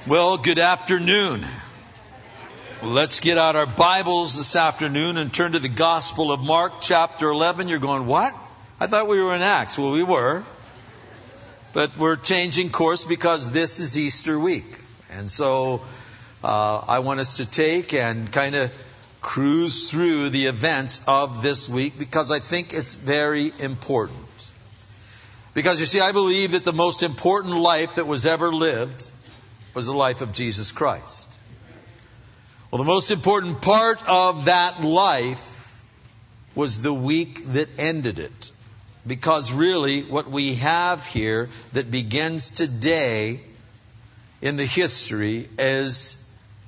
Well, good afternoon. Let's get out our Bibles this afternoon and turn to the Gospel of Mark, chapter 11. You're going, what? I thought we were in Acts. Well, we were. But we're changing course because this is Easter week. And so I want us to take and kind of cruise through the events of this week because I think it's very important. Because you see, I believe that the most important life that was ever lived was the life of Jesus Christ. Well, the most important part of that life was the week that ended it. Because really, what we have here that begins today in the history is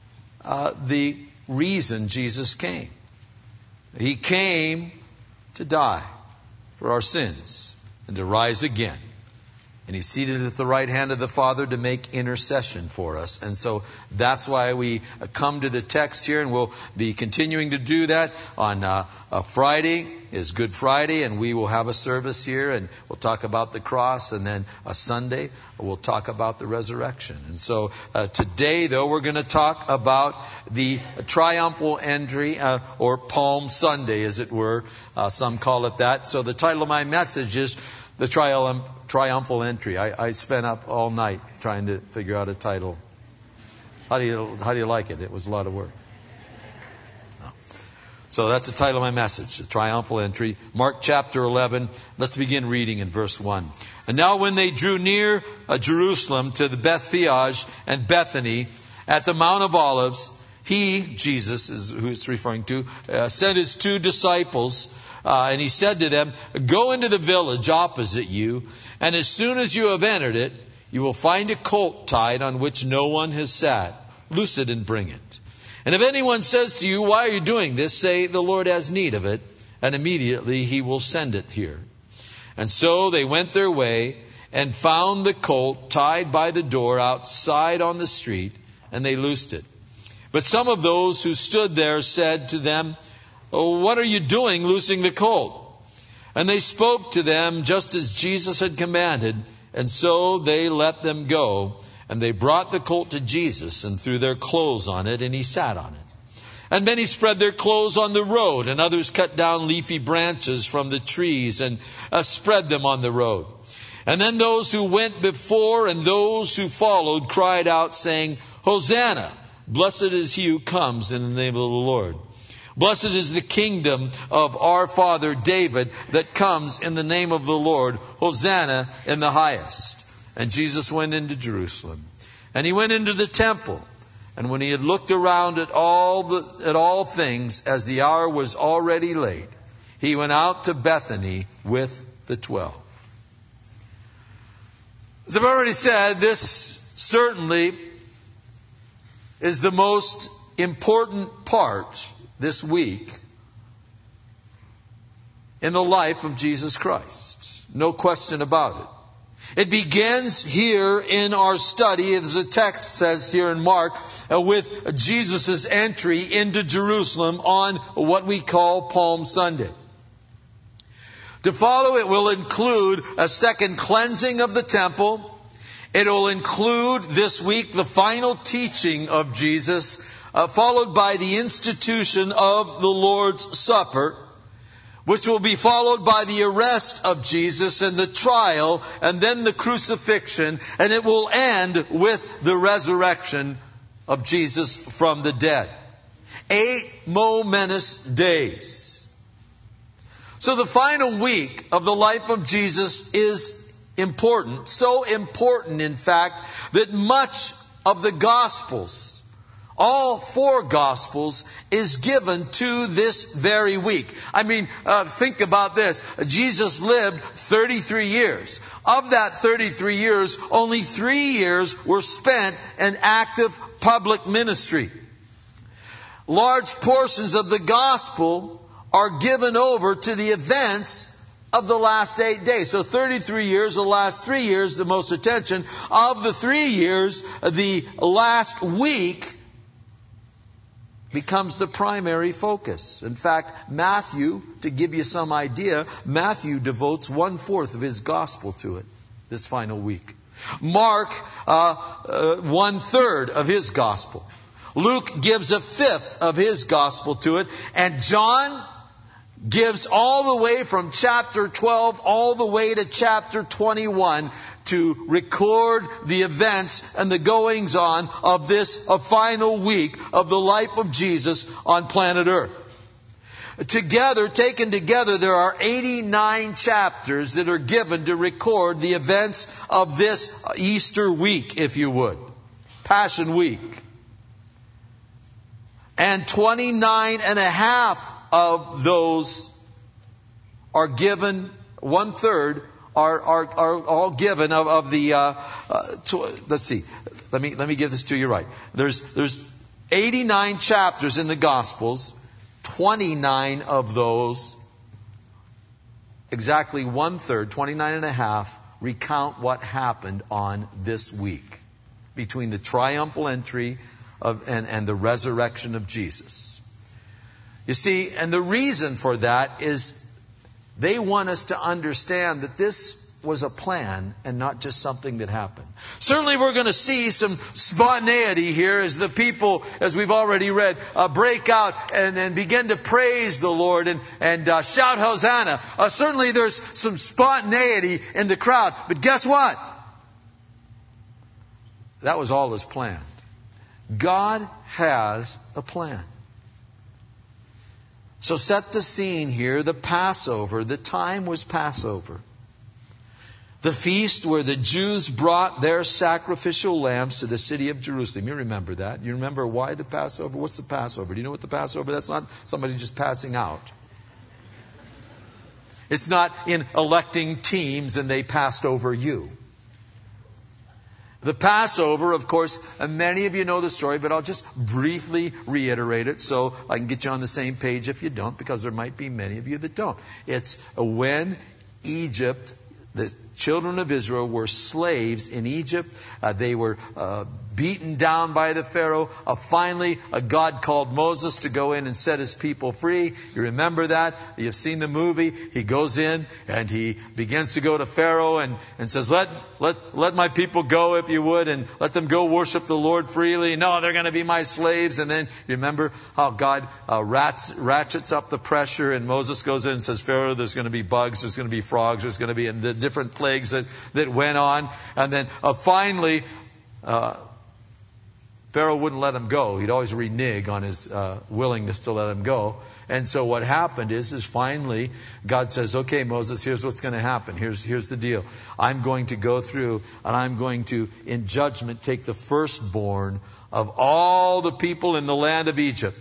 the reason Jesus came. He came to die for our sins and to rise again. And He's seated at the right hand of the Father to make intercession for us. And so that's why we come to the text here, and we'll be continuing to do that on Friday is Good Friday, and we will have a service here, and we'll talk about the cross, and then a Sunday we'll talk about the resurrection. And so today, though, we're going to talk about the triumphal entry, or Palm Sunday, as it were. Some call it that. So the title of my message is the triumphal entry. I spent up all night trying to figure out a title. How do you like it? It was a lot of work. No. So that's the title of my message, the triumphal entry. Mark chapter 11. Let's begin reading in verse 1. And now when they drew near Jerusalem to the Bethphage and Bethany at the Mount of Olives, He, Jesus is who it's referring to, sent His 2 disciples. And He said to them, go into the village opposite you, and as soon as you have entered it, you will find a colt tied on which no one has sat. Loose it and bring it. And if anyone says to you, why are you doing this? Say, the Lord has need of it, and immediately He will send it here. And so they went their way and found the colt tied by the door outside on the street, and they loosed it. But some of those who stood there said to them, oh, what are you doing loosing the colt? And they spoke to them just as Jesus had commanded. And so they let them go. And they brought the colt to Jesus and threw their clothes on it, and He sat on it. And many spread their clothes on the road, and others cut down leafy branches from the trees and spread them on the road. And then those who went before and those who followed cried out, saying, Hosanna! Blessed is He who comes in the name of the Lord. Blessed is the kingdom of our father David that comes in the name of the Lord. Hosanna in the highest. And Jesus went into Jerusalem. And He went into the temple. And when He had looked around at all things, as the hour was already late, He went out to Bethany with the 12. As I've already said, this certainly is the most important part this week in the life of Jesus Christ. No question about it. It begins here in our study, as the text says here in Mark, with Jesus' entry into Jerusalem on what we call Palm Sunday. To follow it will include a second cleansing of the temple. It will include this week the final teaching of Jesus, followed by the institution of the Lord's Supper, which will be followed by the arrest of Jesus and the trial and then the crucifixion, and it will end with the resurrection of Jesus from the dead. 8 momentous days. So the final week of the life of Jesus is important. So important, in fact, that much of the Gospels, all 4 Gospels, is given to this very week. I mean, think about this. Jesus lived 33 years. Of that 33 years, only 3 years were spent in active public ministry. Large portions of the Gospel are given over to the events of the last 8 days. So 33 years, the last 3 years, the most attention. Of the 3 years, the last week becomes the primary focus. In fact, Matthew, to give you some idea, Matthew devotes 1/4 of his gospel to it this final week. Mark, 1/3 of his gospel. Luke gives 1/5 of his gospel to it. And John gives all the way from chapter 12 all the way to chapter 21 to record the events and the goings on of this final week of the life of Jesus on planet Earth. Taken together, there are 89 chapters that are given to record the events of this Easter week, if you would. Passion Week. And 29 and a half of those are given, 1/3 are all given of the, let's see, let me give this to you right. There's 89 chapters in the Gospels. 29 of those, exactly 1/3, 29 and a half, recount what happened on this week between the triumphal entry and the resurrection of Jesus. You see, and the reason for that is they want us to understand that this was a plan and not just something that happened. Certainly we're going to see some spontaneity here as the people, as we've already read, break out and begin to praise the Lord and shout Hosanna. Certainly there's some spontaneity in the crowd. But guess what? That was all as planned. God has a plan. So set the scene here. The Passover. The time was Passover. The feast where the Jews brought their sacrificial lambs to the city of Jerusalem. You remember that. You remember why the Passover? What's the Passover? Do you know what the Passover? That's not somebody just passing out. It's not in electing teams and they passed over you. The Passover, of course, and many of you know the story, but I'll just briefly reiterate it so I can get you on the same page if you don't, because there might be many of you that don't. It's when Egypt, the children of Israel were slaves in Egypt. They were beaten down by the Pharaoh. Finally, God called Moses to go in and set his people free. You remember that? You've seen the movie. He goes in and he begins to go to Pharaoh and says, let my people go if you would, and let them go worship the Lord freely. No, they're going to be my slaves. And then you remember how God ratchets up the pressure, and Moses goes in and says, Pharaoh, there's going to be bugs, there's going to be frogs, there's going to be the different plagues that went on. And then finally, Pharaoh wouldn't let him go. He'd always renege on his willingness to let him go. And so what happened is finally God says, okay, Moses, here's what's going to happen. Here's the deal. I'm going to go through and I'm going to, in judgment, take the firstborn of all the people in the land of Egypt.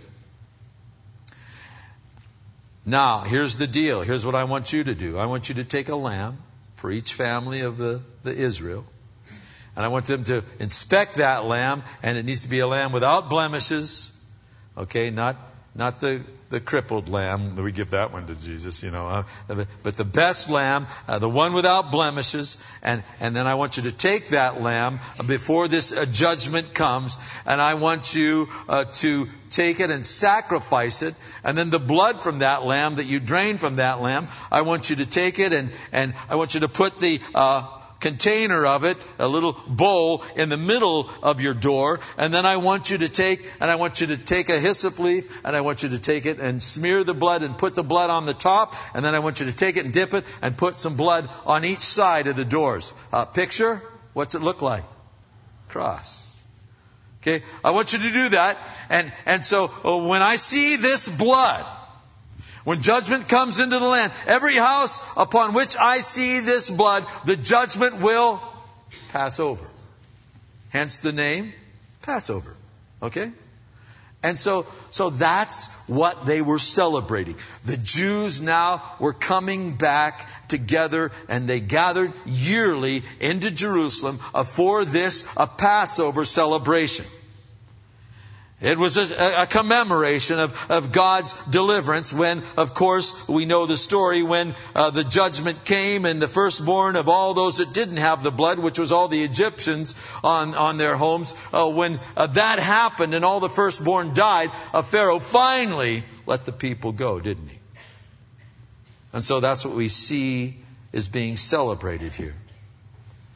Now, here's the deal. Here's what I want you to do. I want you to take a lamb for each family of the Israel. And I want them to inspect that lamb, and it needs to be a lamb without blemishes. Okay, not the crippled lamb. We give that one to Jesus, but the best lamb, the one without blemishes. And then I want you to take that lamb before this judgment comes, and I want you to take it and sacrifice it. And then the blood from that lamb that you drain from that lamb, I want you to take it and I want you to put the container of it, a little bowl in the middle of your door. And then I want you to take a hyssop leaf, and I want you to take it and smear the blood and put the blood on the top. And then I want you to take it and dip it and put some blood on each side of the doors. Picture, what's it look like? Cross. Okay, I want you to do that. And so when I see this blood, when judgment comes into the land, every house upon which I see this blood, the judgment will pass over. Hence the name Passover. Okay? And so that's what they were celebrating. The Jews now were coming back together, and they gathered yearly into Jerusalem for this Passover celebration. It was a commemoration of God's deliverance when, of course, we know the story when the judgment came and the firstborn of all those that didn't have the blood, which was all the Egyptians on their homes. When that happened and all the firstborn died, Pharaoh finally let the people go, didn't he? And so that's what we see is being celebrated here.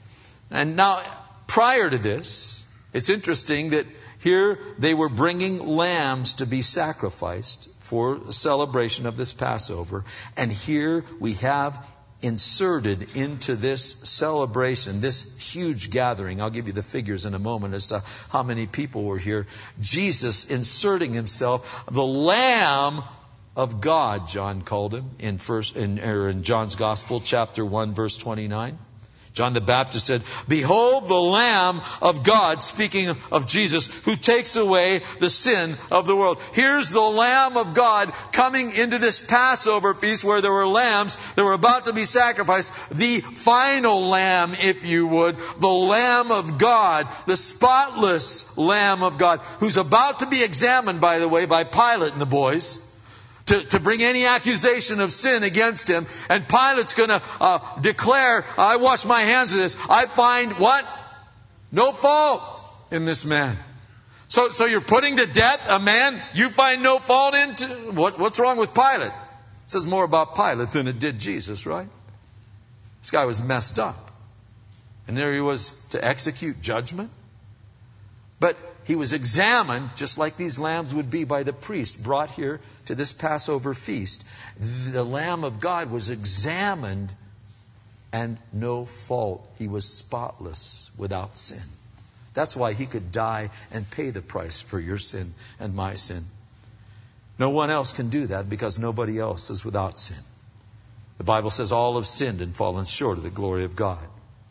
And now, prior to this, it's interesting that here they were bringing lambs to be sacrificed for a celebration of this Passover. And here we have inserted into this celebration, this huge gathering. I'll give you the figures in a moment as to how many people were here. Jesus inserting himself, the Lamb of God, John called him in John's Gospel, chapter 1, verse 29. John the Baptist said, "Behold the Lamb of God," speaking of Jesus, "who takes away the sin of the world." Here's the Lamb of God coming into this Passover feast where there were lambs that were about to be sacrificed. The final lamb, if you would, the Lamb of God, the spotless Lamb of God, who's about to be examined, by the way, by Pilate and the boys, to bring any accusation of sin against him. And Pilate's going to declare, "I wash my hands of this. I find" what? "No fault in this man." So you're putting to death a man you find no fault in? What's wrong with Pilate? It says more about Pilate than it did Jesus, right? This guy was messed up. And there he was to execute judgment. But he was examined, just like these lambs would be, by the priest brought here to this Passover feast. The Lamb of God was examined and no fault. He was spotless, without sin. That's why he could die and pay the price for your sin and my sin. No one else can do that because nobody else is without sin. The Bible says all have sinned and fallen short of the glory of God.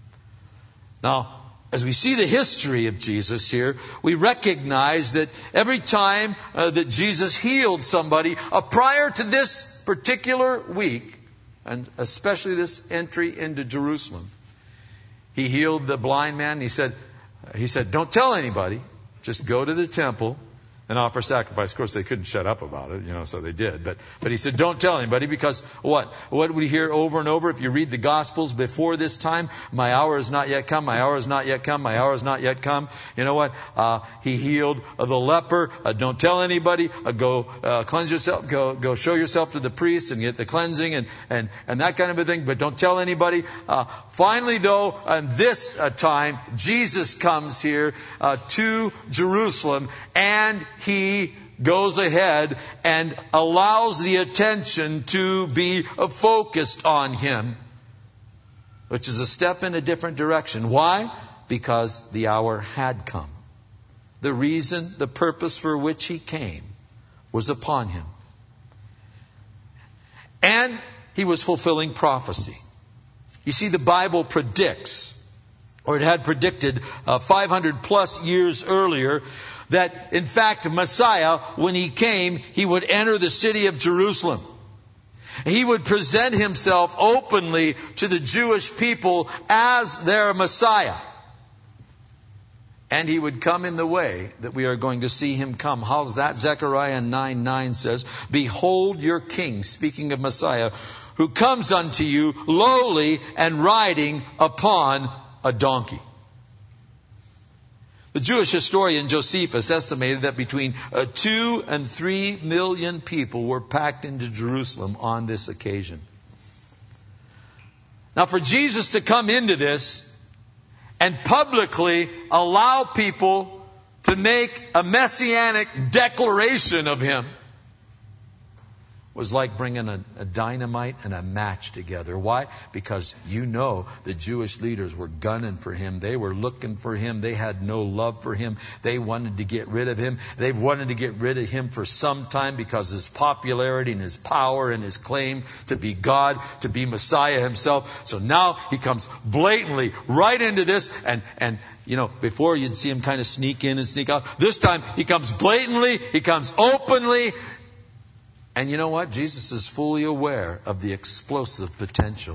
Now, as we see the history of Jesus here, we recognize that every time that Jesus healed somebody, prior to this particular week, and especially this entry into Jerusalem, he healed the blind man. He said, "Don't tell anybody. Just go to the temple and offer sacrifice." Of course, they couldn't shut up about it, so they did. But he said, "Don't tell anybody," because what? What we hear over and over if you read the Gospels before this time? "My hour has not yet come. My hour has not yet come. My hour has not yet come." You know what? He healed the leper. Don't tell anybody. Go cleanse yourself. Go show yourself to the priest and get the cleansing and that kind of a thing. But don't tell anybody. Finally, though, on this time, Jesus comes here to Jerusalem, and he goes ahead and allows the attention to be focused on him, which is a step in a different direction. Why? Because the hour had come. The reason, the purpose for which he came was upon him. And he was fulfilling prophecy. You see, the Bible predicts, or it had predicted 500 plus years earlier, that in fact Messiah, when he came, he would enter the city of Jerusalem. He would present himself openly to the Jewish people as their Messiah. And he would come in the way that we are going to see him come. How's that? Zechariah 9:9 says, "Behold your king," speaking of Messiah, "who comes unto you lowly and riding upon a donkey." The Jewish historian Josephus estimated that between 2 and 3 million people were packed into Jerusalem on this occasion. Now, for Jesus to come into this and publicly allow people to make a messianic declaration of him was like bringing a dynamite and a match together. Why? Because the Jewish leaders were gunning for him. They were looking for him. They had no love for him. They wanted to get rid of him. They've wanted to get rid of him for some time because his popularity and his power and his claim to be God, to be Messiah himself. So now he comes blatantly right into this, and before you'd see him kind of sneak in and sneak out. This time he comes blatantly, he comes openly. And you know what? Jesus is fully aware of the explosive potential.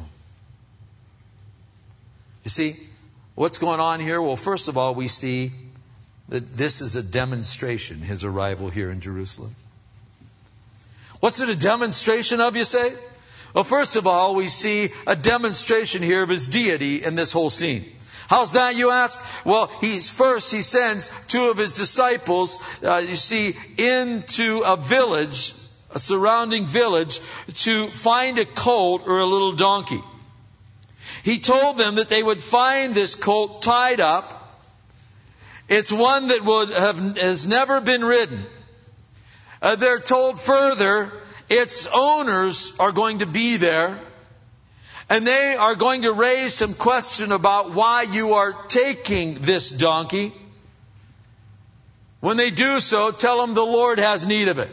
You see, what's going on here? Well, first of all, we see that this is a demonstration, his arrival here in Jerusalem. What's it a demonstration of, you say? Well, first of all, we see a demonstration here of his deity in this whole scene. How's that, you ask? Well, he sends 2 of his disciples, into a village, a surrounding village, to find a colt or a little donkey. He told them that they would find this colt tied up. It's one that has never been ridden. They're told further, its owners are going to be there. And they are going to raise some question about why you are taking this donkey. When they do so, tell them the Lord has need of it.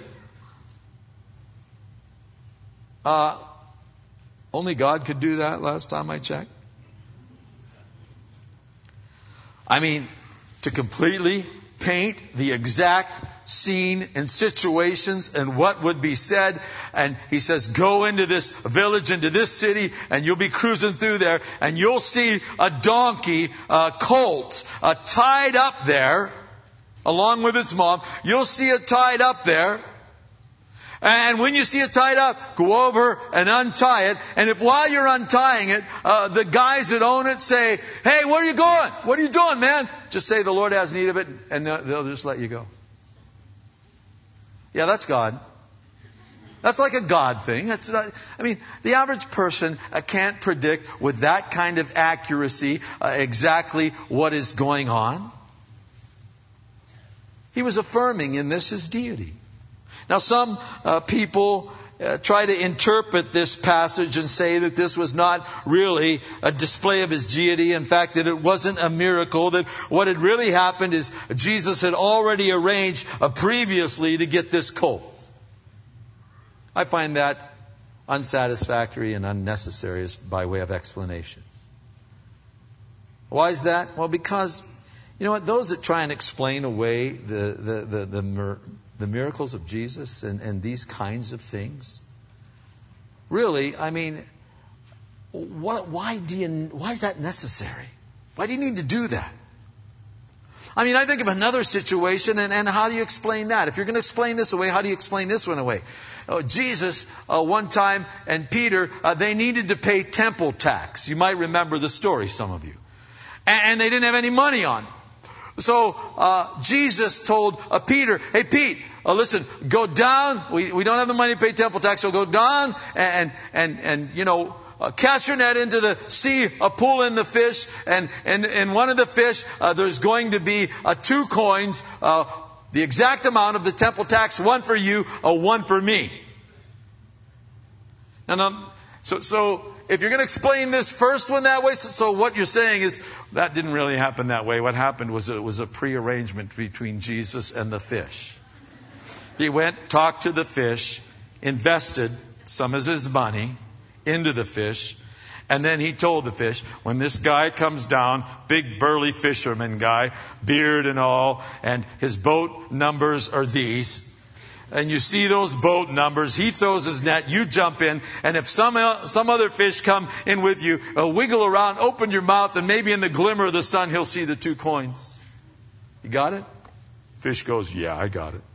Only God could do that last time I checked. I mean, to completely paint the exact scene and situations and what would be said. And he says, go into this village, into this city, and you'll be cruising through there, and you'll see a donkey, a colt, tied up there, along with its mom. You'll see it tied up there. And when you see it tied up, go over and untie it. And if while you're untying it, the guys that own it say, hey, where are you going? What are you doing, man? Just say the Lord has need of it, and they'll just let you go. Yeah, that's God. That's like a God thing. The average person can't predict with that kind of accuracy exactly what is going on. He was affirming in this his deity. Now, some people try to interpret this passage and say that this was not really a display of his deity. In fact, that it wasn't a miracle. That what had really happened is Jesus had already arranged previously to get this colt. I find that unsatisfactory and unnecessary as by way of explanation. Why is that? Well, because, you know what, those that try and explain away the miracles of Jesus and these kinds of things, really, I mean, why is that necessary? Why do you need to do that? I mean, I think of another situation, and how do you explain that? If you're going to explain this away, how do you explain this one away? Jesus, one time, and Peter, they needed to pay temple tax. You might remember the story, some of you. And they didn't have any money on it. So Jesus told Peter, hey, Pete, listen, go down. We don't have the money to pay temple tax, so go down and cast your net into the sea, pull in the fish, and one of the fish, there's going to be 2 coins, the exact amount of the temple tax, one for you, one for me. And so if you're going to explain this first one that way, so what you're saying is that didn't really happen that way. What happened was it was a prearrangement between Jesus and the fish. He went, talked to the fish, invested some of his money into the fish, and then he told the fish, when this guy comes down, big burly fisherman guy, beard and all, and his boat numbers are these, and you see those boat numbers, he throws his net, you jump in, and if some other fish come in with you, wiggle around, open your mouth, and maybe in the glimmer of the sun, he'll see the 2 coins. You got it? Fish goes, yeah, I got it.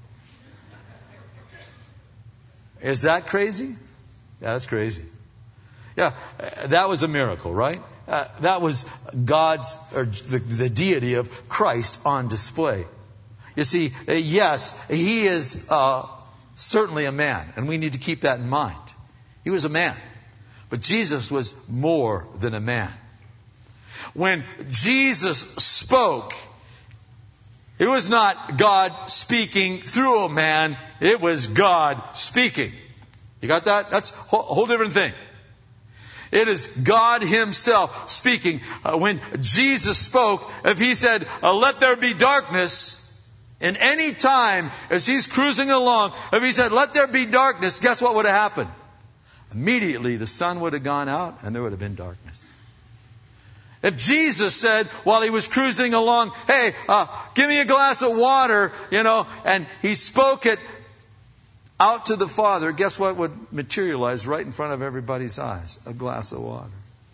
Is that crazy? Yeah, that's crazy. Yeah, that was a miracle, right? That was God's, or the deity of Christ on display. You see, yes, he is certainly a man, and we need to keep that in mind. He was a man, but Jesus was more than a man. When Jesus spoke, it was not God speaking through a man, it was God speaking. You got that? That's a whole different thing. It is God himself speaking. When Jesus spoke, if he said, let there be darkness, in any time as he's cruising along, if he said, let there be darkness, guess what would have happened? Immediately the sun would have gone out and there would have been darkness. If Jesus said while he was cruising along, hey, give me a glass of water, and he spoke it out to the Father, guess what would materialize right in front of everybody's eyes? A glass of water.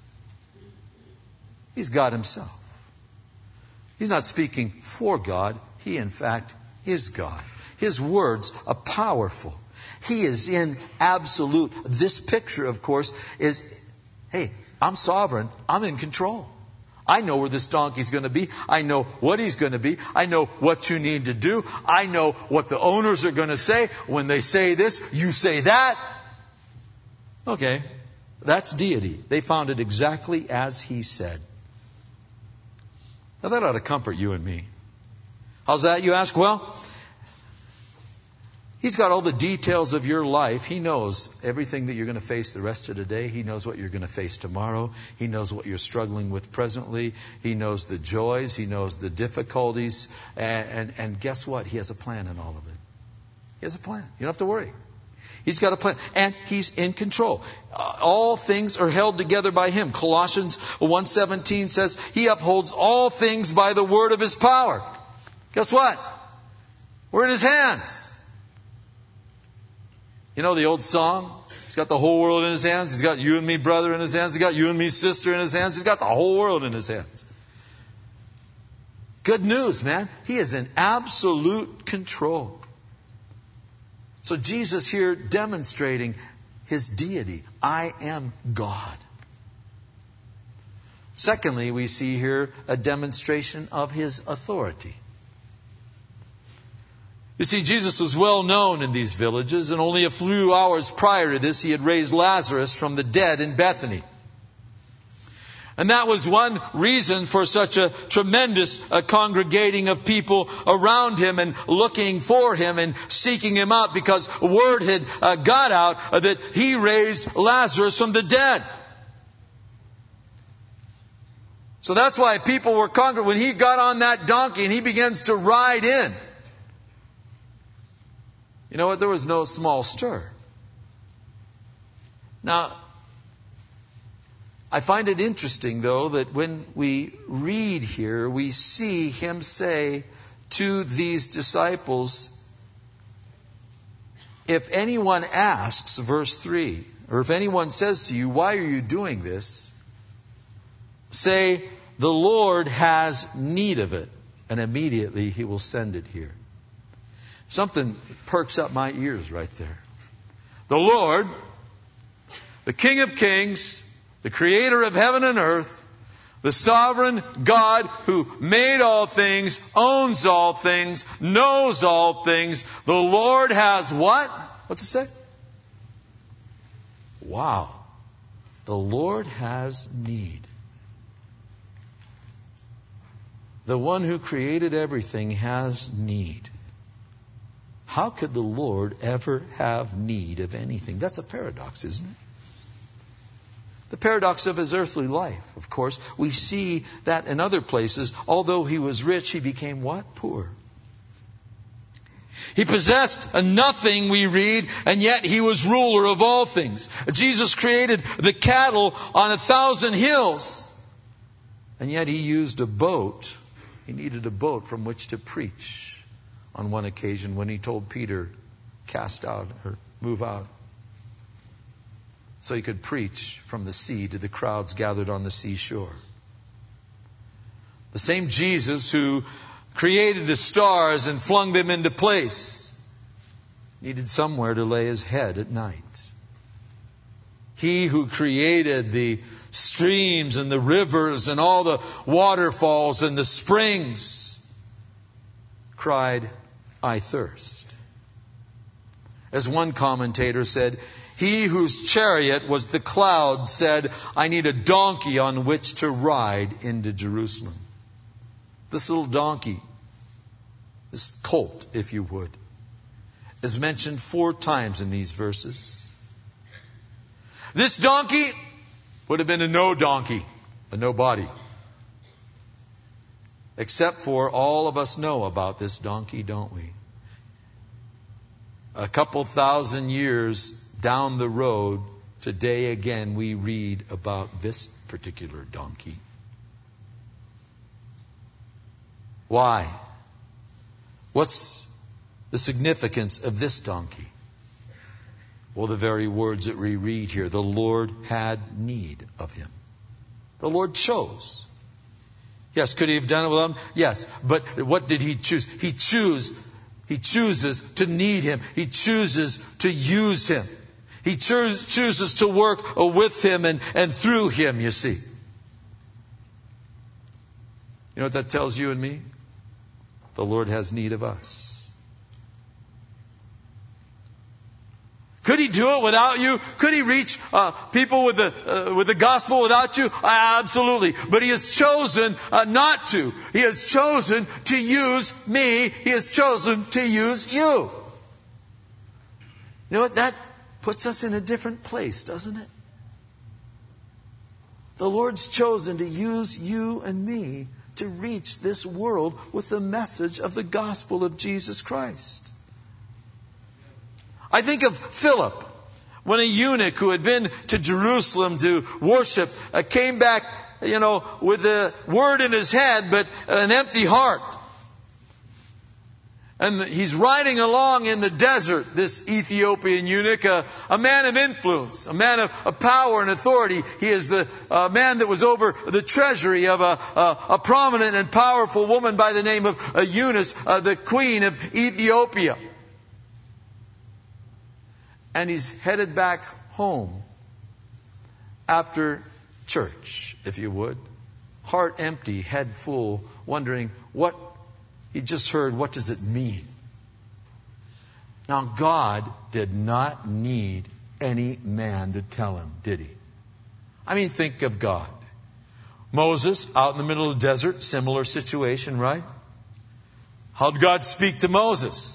He's God himself. He's not speaking for God. He, in fact, is God. His words are powerful. He is in absolute. This picture, of course, is, hey, I'm sovereign. I'm in control. I know where this donkey's going to be. I know what he's going to be. I know what you need to do. I know what the owners are going to say. When they say this, you say that. Okay. That's deity. They found it exactly as He said. Now that ought to comfort you and me. How's that, you ask? Well, He's got all the details of your life. He knows everything that you're going to face the rest of the day. He knows what you're going to face tomorrow. He knows what you're struggling with presently. He knows the joys. He knows the difficulties. And guess what? He has a plan in all of it. He has a plan. You don't have to worry. He's got a plan. And He's in control. All things are held together by Him. Colossians 1:17 says, He upholds all things by the word of His power. Guess what? We're in His hands. You know the old song? He's got the whole world in His hands. He's got you and me, brother, in His hands. He's got you and me, sister, in His hands. He's got the whole world in His hands. Good news, man. He is in absolute control. So Jesus here demonstrating His deity. I am God. Secondly, we see here a demonstration of His authority. You see, Jesus was well known in these villages, and only a few hours prior to this, He had raised Lazarus from the dead in Bethany. And that was one reason for such a tremendous congregating of people around Him and looking for Him and seeking Him out, because word had got out that He raised Lazarus from the dead. So that's why people were congregating. When He got on that donkey and He begins to ride in, you know what? There was no small stir. Now, I find it interesting, though, that when we read here, we see Him say to these disciples, if anyone asks, verse 3, or if anyone says to you, why are you doing this? Say, the Lord has need of it, and immediately He will send it here. Something perks up my ears right there. The Lord, the King of Kings, the Creator of heaven and earth, the sovereign God who made all things, owns all things, knows all things. The Lord has what? What's it say? Wow. The Lord has need. The one who created everything has need. How could the Lord ever have need of anything? That's a paradox, isn't it? The paradox of His earthly life, of course. We see that in other places. Although He was rich, He became what? Poor. He possessed nothing, we read, and yet He was ruler of all things. Jesus created the cattle on 1,000 hills, and yet He used a boat. He needed a boat from which to preach. On one occasion when He told Peter, cast out or move out, so He could preach from the sea to the crowds gathered on the seashore. The same Jesus who created the stars and flung them into place needed somewhere to lay His head at night. He who created the streams and the rivers and all the waterfalls and the springs cried, I thirst. As one commentator said, he whose chariot was the cloud said, I need a donkey on which to ride into Jerusalem. This little donkey, this colt, if you would, is mentioned 4 times in these verses. This donkey would have been a no donkey, a nobody. Except for all of us know about this donkey, don't we? A couple thousand years down the road, today again we read about this particular donkey. Why? What's the significance of this donkey? Well, the very words that we read here. The Lord had need of him. The Lord chose. Yes, could He have done it without him? Yes. But what did He choose? He chooses to need him. He chooses to use him. He chooses to work with him and through him, you see. You know what that tells you and me? The Lord has need of us. Could he do it without you? Could he reach people with the gospel without you? Absolutely. But he has chosen not to. He has chosen to use me. He has chosen to use you. You know what? That puts us in a different place, doesn't it? The Lord's chosen to use you and me to reach this world with the message of the gospel of Jesus Christ. I think of Philip, when a eunuch who had been to Jerusalem to worship came back, with a word in his head, but an empty heart. And he's riding along in the desert, this Ethiopian eunuch, a man of influence, a man of power and authority. He is the man that was over the treasury of a prominent and powerful woman by the name of Eunice, the queen of Ethiopia. And he's headed back home after church, if you would. Heart empty, head full, wondering what he just heard, what does it mean? Now, God did not need any man to tell him, did he? I mean, think of God. Moses, out in the middle of the desert, similar situation, right? How'd God speak to Moses?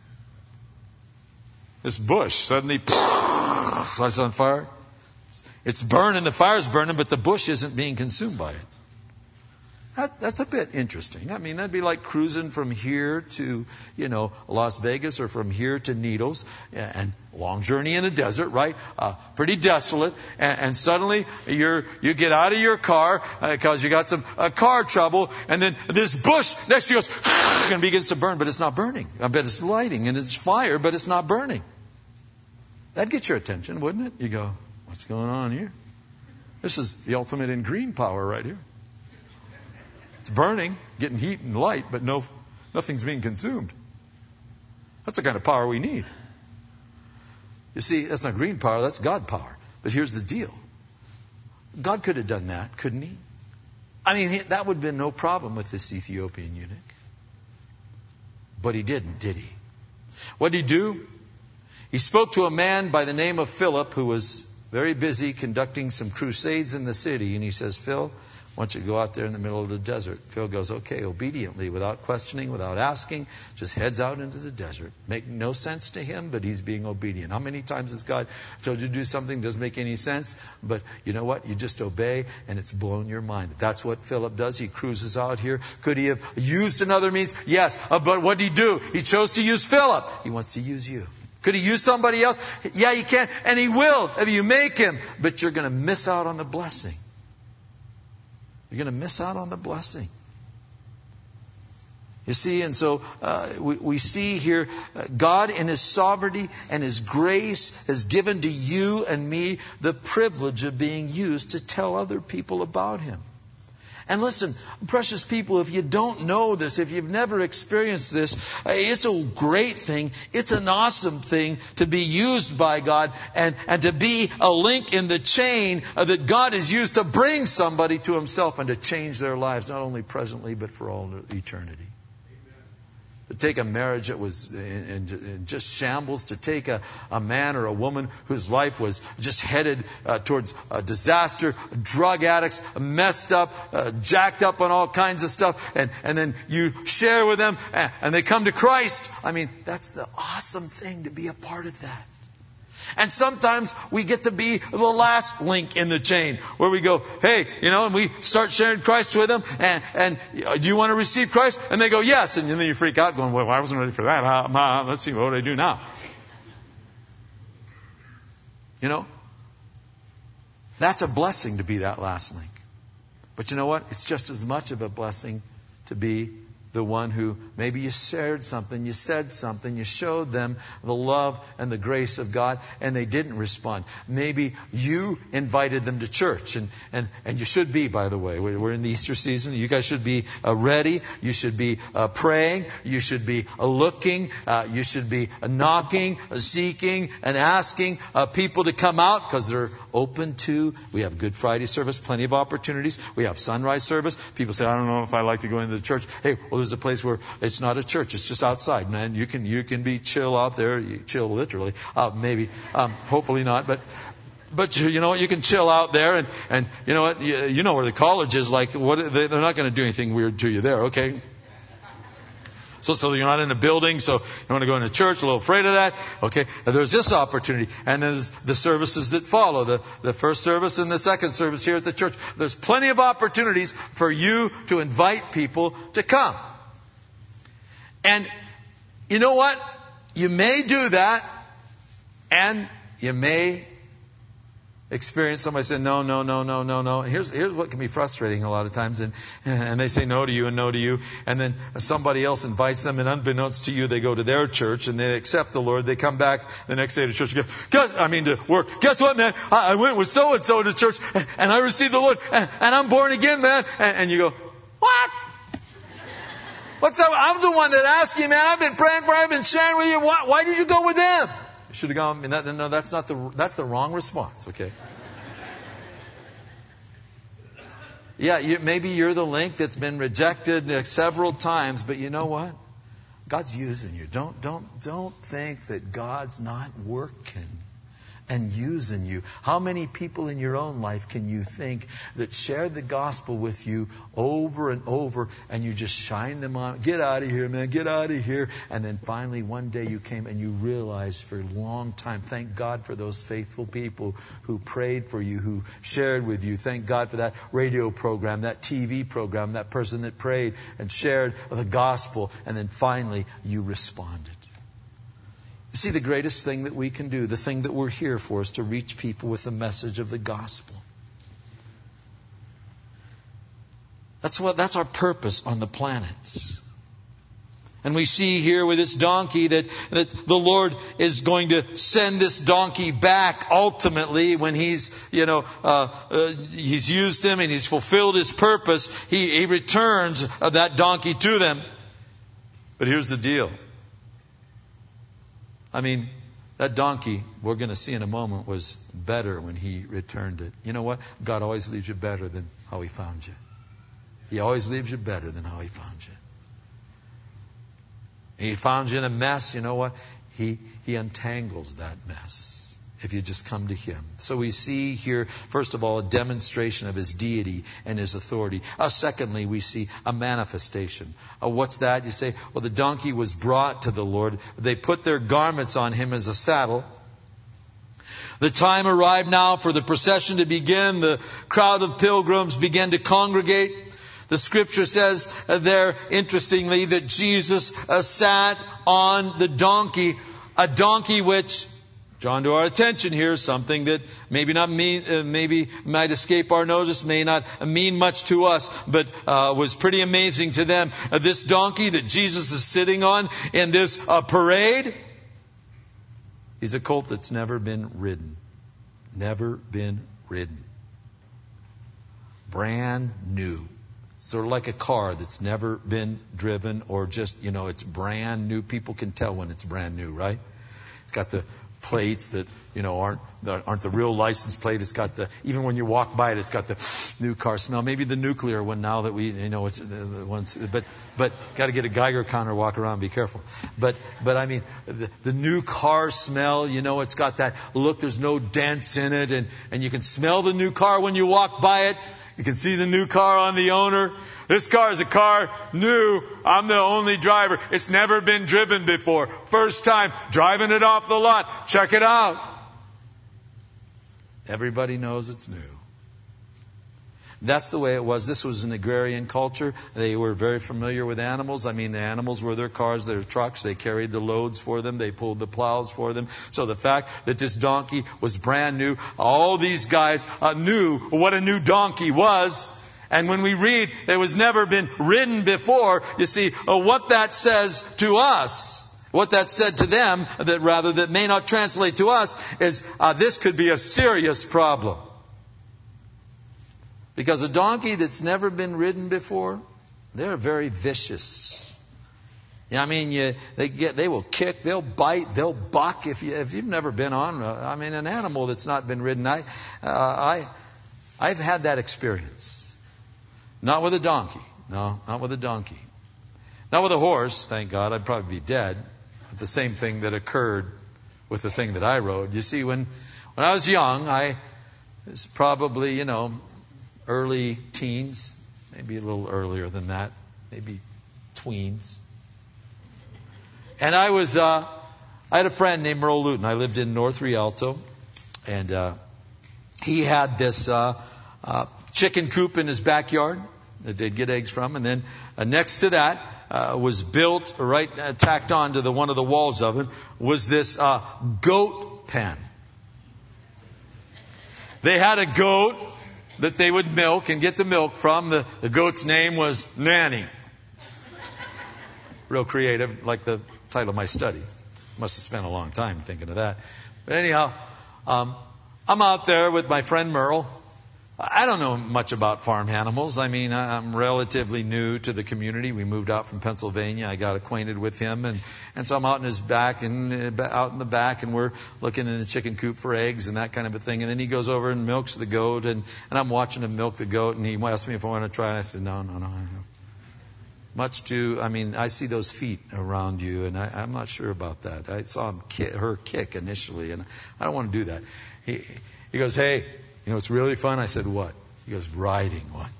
This bush suddenly lights on fire. It's burning, the fire's burning, but the bush isn't being consumed by it. That's a bit interesting. I mean, that'd be like cruising from here to, Las Vegas, or from here to Needles, and long journey in a desert, right? Pretty desolate. And suddenly you get out of your car because you got some car trouble, and then this bush next to you goes and begins to burn, but it's not burning. I bet it's lighting and it's fire, but it's not burning. That'd get your attention, wouldn't it? You go, what's going on here? This is the ultimate in green power right here. It's burning, getting heat and light, but nothing's being consumed. That's the kind of power we need. You see, that's not green power, that's God power. But here's the deal. God could have done that, couldn't he? I mean, that would have been no problem with this Ethiopian eunuch. But he didn't, did he? What did he do? He spoke to a man by the name of Philip, who was very busy conducting some crusades in the city. And he says, Phil, why don't you go out there in the middle of the desert? Phil goes, okay, obediently, without questioning, without asking, just heads out into the desert. Make no sense to him, but he's being obedient. How many times has God told you to do something that doesn't make any sense? But you know what? You just obey, and it's blown your mind. That's what Philip does. He cruises out here. Could he have used another means? Yes. But what did he do? He chose to use Philip. He wants to use you. Could he use somebody else? Yeah, he can. And he will if you make him. But you're going to miss out on the blessing. You're going to miss out on the blessing. You see, and so we see here, God in His sovereignty and His grace has given to you and me the privilege of being used to tell other people about Him. And listen, precious people, if you don't know this, if you've never experienced this, it's a great thing. It's an awesome thing to be used by God and to be a link in the chain that God has used to bring somebody to Himself and to change their lives, not only presently, but for all eternity. To take a marriage that was in just shambles, to take a man or a woman whose life was just headed towards disaster, drug addicts, messed up, jacked up on all kinds of stuff, and then you share with them and they come to Christ. I mean, that's the awesome thing, to be a part of that. And sometimes we get to be the last link in the chain, where we go, hey, and we start sharing Christ with them, and do you want to receive Christ? And they go, yes. And then you freak out going, well, I wasn't ready for that. Let's see, what do I do now? That's a blessing to be that last link. But you know what? It's just as much of a blessing to be the one who maybe you shared something, you said something, you showed them the love and the grace of God, and they didn't respond. Maybe you invited them to church, and you should be, by the way. We're in the Easter season. You guys should be ready. You should be praying. You should be looking. You should be knocking, seeking, and asking people to come out, because they're open to. We have Good Friday service, plenty of opportunities. We have sunrise service. People say, I don't know if I like to go into the church. Hey, well, there's a place where it's not a church. It's just outside, man. You can be chill out there. You chill literally, maybe, hopefully not, but you know what? You can chill out there, and you know what? You know where the college is. Like, they're not going to do anything weird to you there, okay? So you're not in a building, so you want to go into church, a little afraid of that. Okay, and there's this opportunity. And there's the services that follow, the first service and the second service here at the church. There's plenty of opportunities for you to invite people to come. And you know what? You may do that, and you may experience somebody saying, no. Here's what can be frustrating a lot of times. And they say no to you and no to you. And then somebody else invites them, and unbeknownst to you, they go to their church and they accept the Lord. They come back the next day to church and go, to work. Guess what, man? I went with so-and-so to church and I received the Lord and I'm born again, man. And you go, what? What's up? I'm the one that asked you, man. I've been praying for you. I've been sharing with you. Why did you go with them? You should have gone. No, that's the wrong response. Okay. Yeah, maybe you're the link that's been rejected several times, but you know what? God's using you. Don't think that God's not working and using you. How many people in your own life can you think that shared the gospel with you over and over, and you just shine them on? Get out of here, man. Get out of here. And then finally one day you came and you realized for a long time, thank God for those faithful people who prayed for you, who shared with you. Thank God for that radio program, that TV program, that person that prayed and shared the gospel. And then finally you responded. You see, the greatest thing that we can do, the thing that we're here for, is to reach people with the message of the gospel. That's our purpose on the planet. And we see here with this donkey that the Lord is going to send this donkey back ultimately when he's used him and he's fulfilled his purpose. He returns that donkey to them. But here's the deal. I mean, that donkey, we're going to see in a moment, was better when he returned it. You know what? God always leaves you better than how he found you. He always leaves you better than how he found you. He found you in a mess. You know what? He untangles that mess if you just come to him. So we see here, first of all, a demonstration of his deity and his authority. Secondly, we see a manifestation. What's that? You say, well, the donkey was brought to the Lord. They put their garments on him as a saddle. The time arrived now for the procession to begin. The crowd of pilgrims began to congregate. The scripture says there, interestingly, that Jesus sat on the donkey, a donkey which, drawn to our attention here, something that maybe might escape our notice, may not mean much to us, but was pretty amazing to them. This donkey that Jesus is sitting on in this parade, he's a colt that's never been ridden. Never been ridden. Brand new. Sort of like a car that's never been driven, or just, it's brand new. People can tell when it's brand new, right? It's got the plates that, aren't the real license plate. It's got even when you walk by it, it's got the new car smell. Maybe the nuclear one now that it's the ones, but got to get a Geiger counter, walk around, be careful. But I mean, the new car smell, it's got that look, there's no dents in it, and you can smell the new car when you walk by it. You can see the new car on the owner. This car is a car new. I'm the only driver. It's never been driven before. First time driving it off the lot. Check it out. Everybody knows it's new. That's the way it was. This was an agrarian culture. They were very familiar with animals. I mean, the animals were their cars, their trucks. They carried the loads for them. They pulled the plows for them. So the fact that this donkey was brand new, all these guys knew what a new donkey was. And when we read it was never been ridden before, you see, what that says to us, what that said to them, that may not translate to us, is this could be a serious problem. Because a donkey that's never been ridden before, they're very vicious. I mean, they will kick, they'll bite, they'll buck. If you've never been on, an animal that's not been ridden. I've had that experience. Not with a donkey. No, not with a donkey. Not with a horse, thank God. I'd probably be dead. But the same thing that occurred with the thing that I rode. You see, when I was young, I was probably, early teens, maybe a little earlier than that, maybe tweens. And I had a friend named Merle Luton. I lived in North Rialto, and he had this chicken coop in his backyard that they'd get eggs from, and then next to that was built right tacked on to one of the walls of it was this goat pen. They had a goat that they would milk and get the milk from. The goat's name was Nanny. Real creative, like the title of my study. Must have spent a long time thinking of that. But anyhow, I'm out there with my friend Merle. I don't know much about farm animals. I mean, I'm relatively new to the community. We moved out from Pennsylvania. I got acquainted with him, and so I'm out in his back and out in the back, and we're looking in the chicken coop for eggs and that kind of a thing. And then he goes over and milks the goat, and I'm watching him milk the goat, and he asked me if I want to try. And I said, no. I see those feet around you, and I'm not sure about that. I saw her kick initially, and I don't want to do that. He goes, hey. It's really fun. I said, what? He goes, riding one.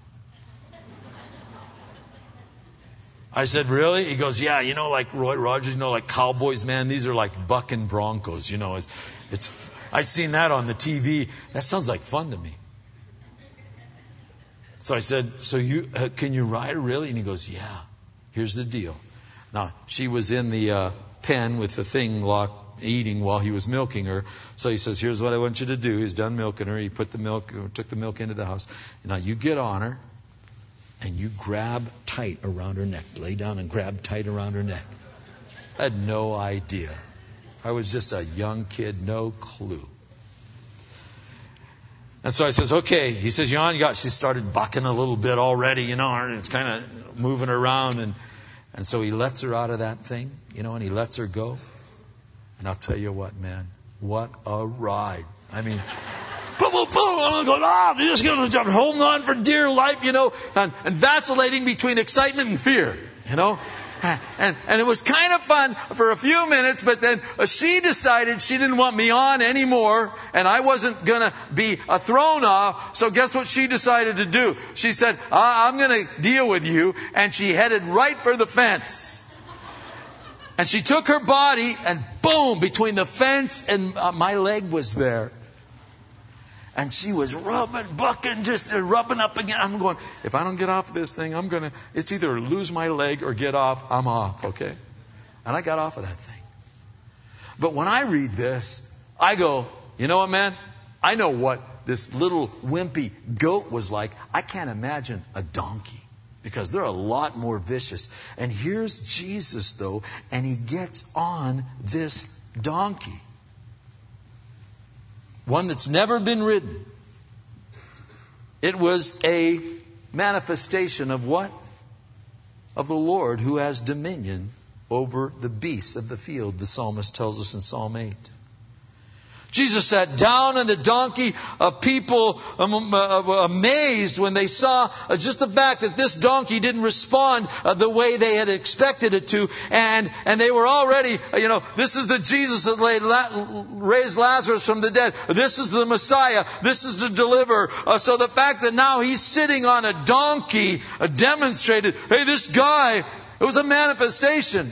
I said, really? He goes, yeah, like Roy Rogers, like cowboys, man, these are like bucking broncos, it's I've seen that on the TV. That sounds like fun to me. So I said, so can you ride her really? And he goes, yeah, here's the deal. Now, she was in the pen with the thing locked, eating while he was milking her. So he says, here's what I want you to do. He's done milking her. He took the milk into the house. Now you get on her and you grab tight around her neck. Lay down and grab tight around her neck. I had no idea. I was just a young kid, no clue. And so I says, okay. He says, she started bucking a little bit already, it's kind of moving around. And so he lets her out of that thing, and he lets her go. And I'll tell you what, man, what a ride. I mean, boom, boom, boom. I'm going, you're just going to hold on for dear life, and vacillating between excitement and fear, And it was kind of fun for a few minutes, but then she decided she didn't want me on anymore, and I wasn't going to be thrown off. So guess what she decided to do? She said, I'm going to deal with you, and she headed right for the fence. And she took her body and boom, between the fence and my leg was there. And she was bucking, just rubbing up again. I'm going, if I don't get off this thing, it's either lose my leg or get off. I'm off, okay? And I got off of that thing. But when I read this, I go, you know what, man? I know what this little wimpy goat was like. I can't imagine a donkey. Because they're a lot more vicious. And here's Jesus, though, and he gets on this donkey. One that's never been ridden. It was a manifestation of what? Of the Lord who has dominion over the beasts of the field, the psalmist tells us in Psalm 8. Jesus sat down on the donkey, people amazed when they saw just the fact that this donkey didn't respond the way they had expected it to. And they were already, this is the Jesus that raised Lazarus from the dead. This is the Messiah. This is the deliverer. So the fact that now he's sitting on a donkey demonstrated, hey, this guy, it was a manifestation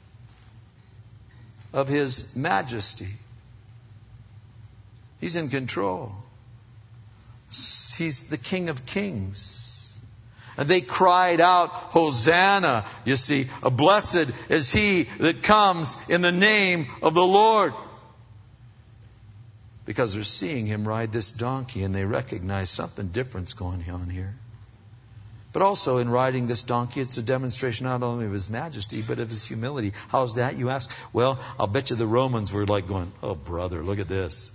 of his majesty. He's in control. He's the King of Kings. And they cried out, Hosanna. You see, blessed is he that comes in the name of the Lord. Because they're seeing him ride this donkey and they recognize something different's going on here. But also in riding this donkey, it's a demonstration not only of his majesty, but of his humility. How's that, you ask? Well, I'll bet you the Romans were like going, oh, brother, look at this.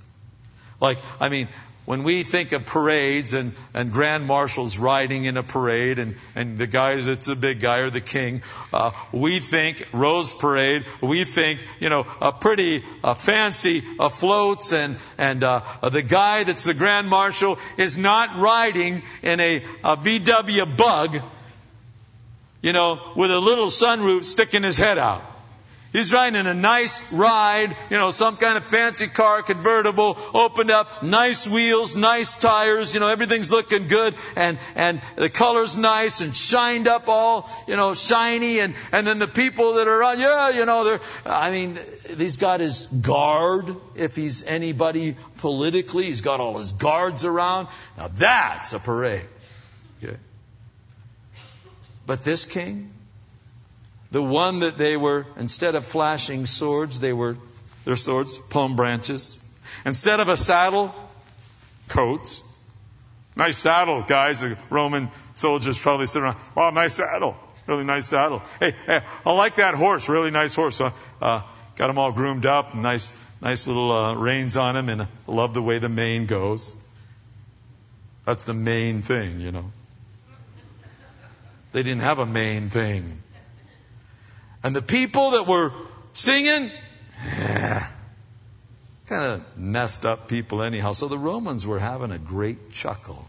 When we think of parades and grand marshals riding in a parade and the guys that's the big guy or the king, we think Rose Parade, we think, a pretty fancy floats and the guy that's the grand marshal is not riding in a VW Bug. with a little sunroof sticking his head out. He's riding in a nice ride, some kind of fancy car, convertible, opened up, nice wheels, nice tires, everything's looking good, and the color's nice and shined up all, shiny, and then the people that are around, he's got his guard, if he's anybody politically, he's got all his guards around. Now that's a parade. Okay. But this king, the one that they were, instead of flashing swords, their swords, palm branches. Instead of a saddle, coats. Nice saddle, guys. The Roman soldiers probably sit around, wow, nice saddle. Really nice saddle. Hey, I like that horse. Really nice horse. Got him all groomed up. Nice little reins on him. And I love the way the mane goes. That's the main thing, They didn't have a main thing. And the people that were singing, kind of messed up people anyhow. So the Romans were having a great chuckle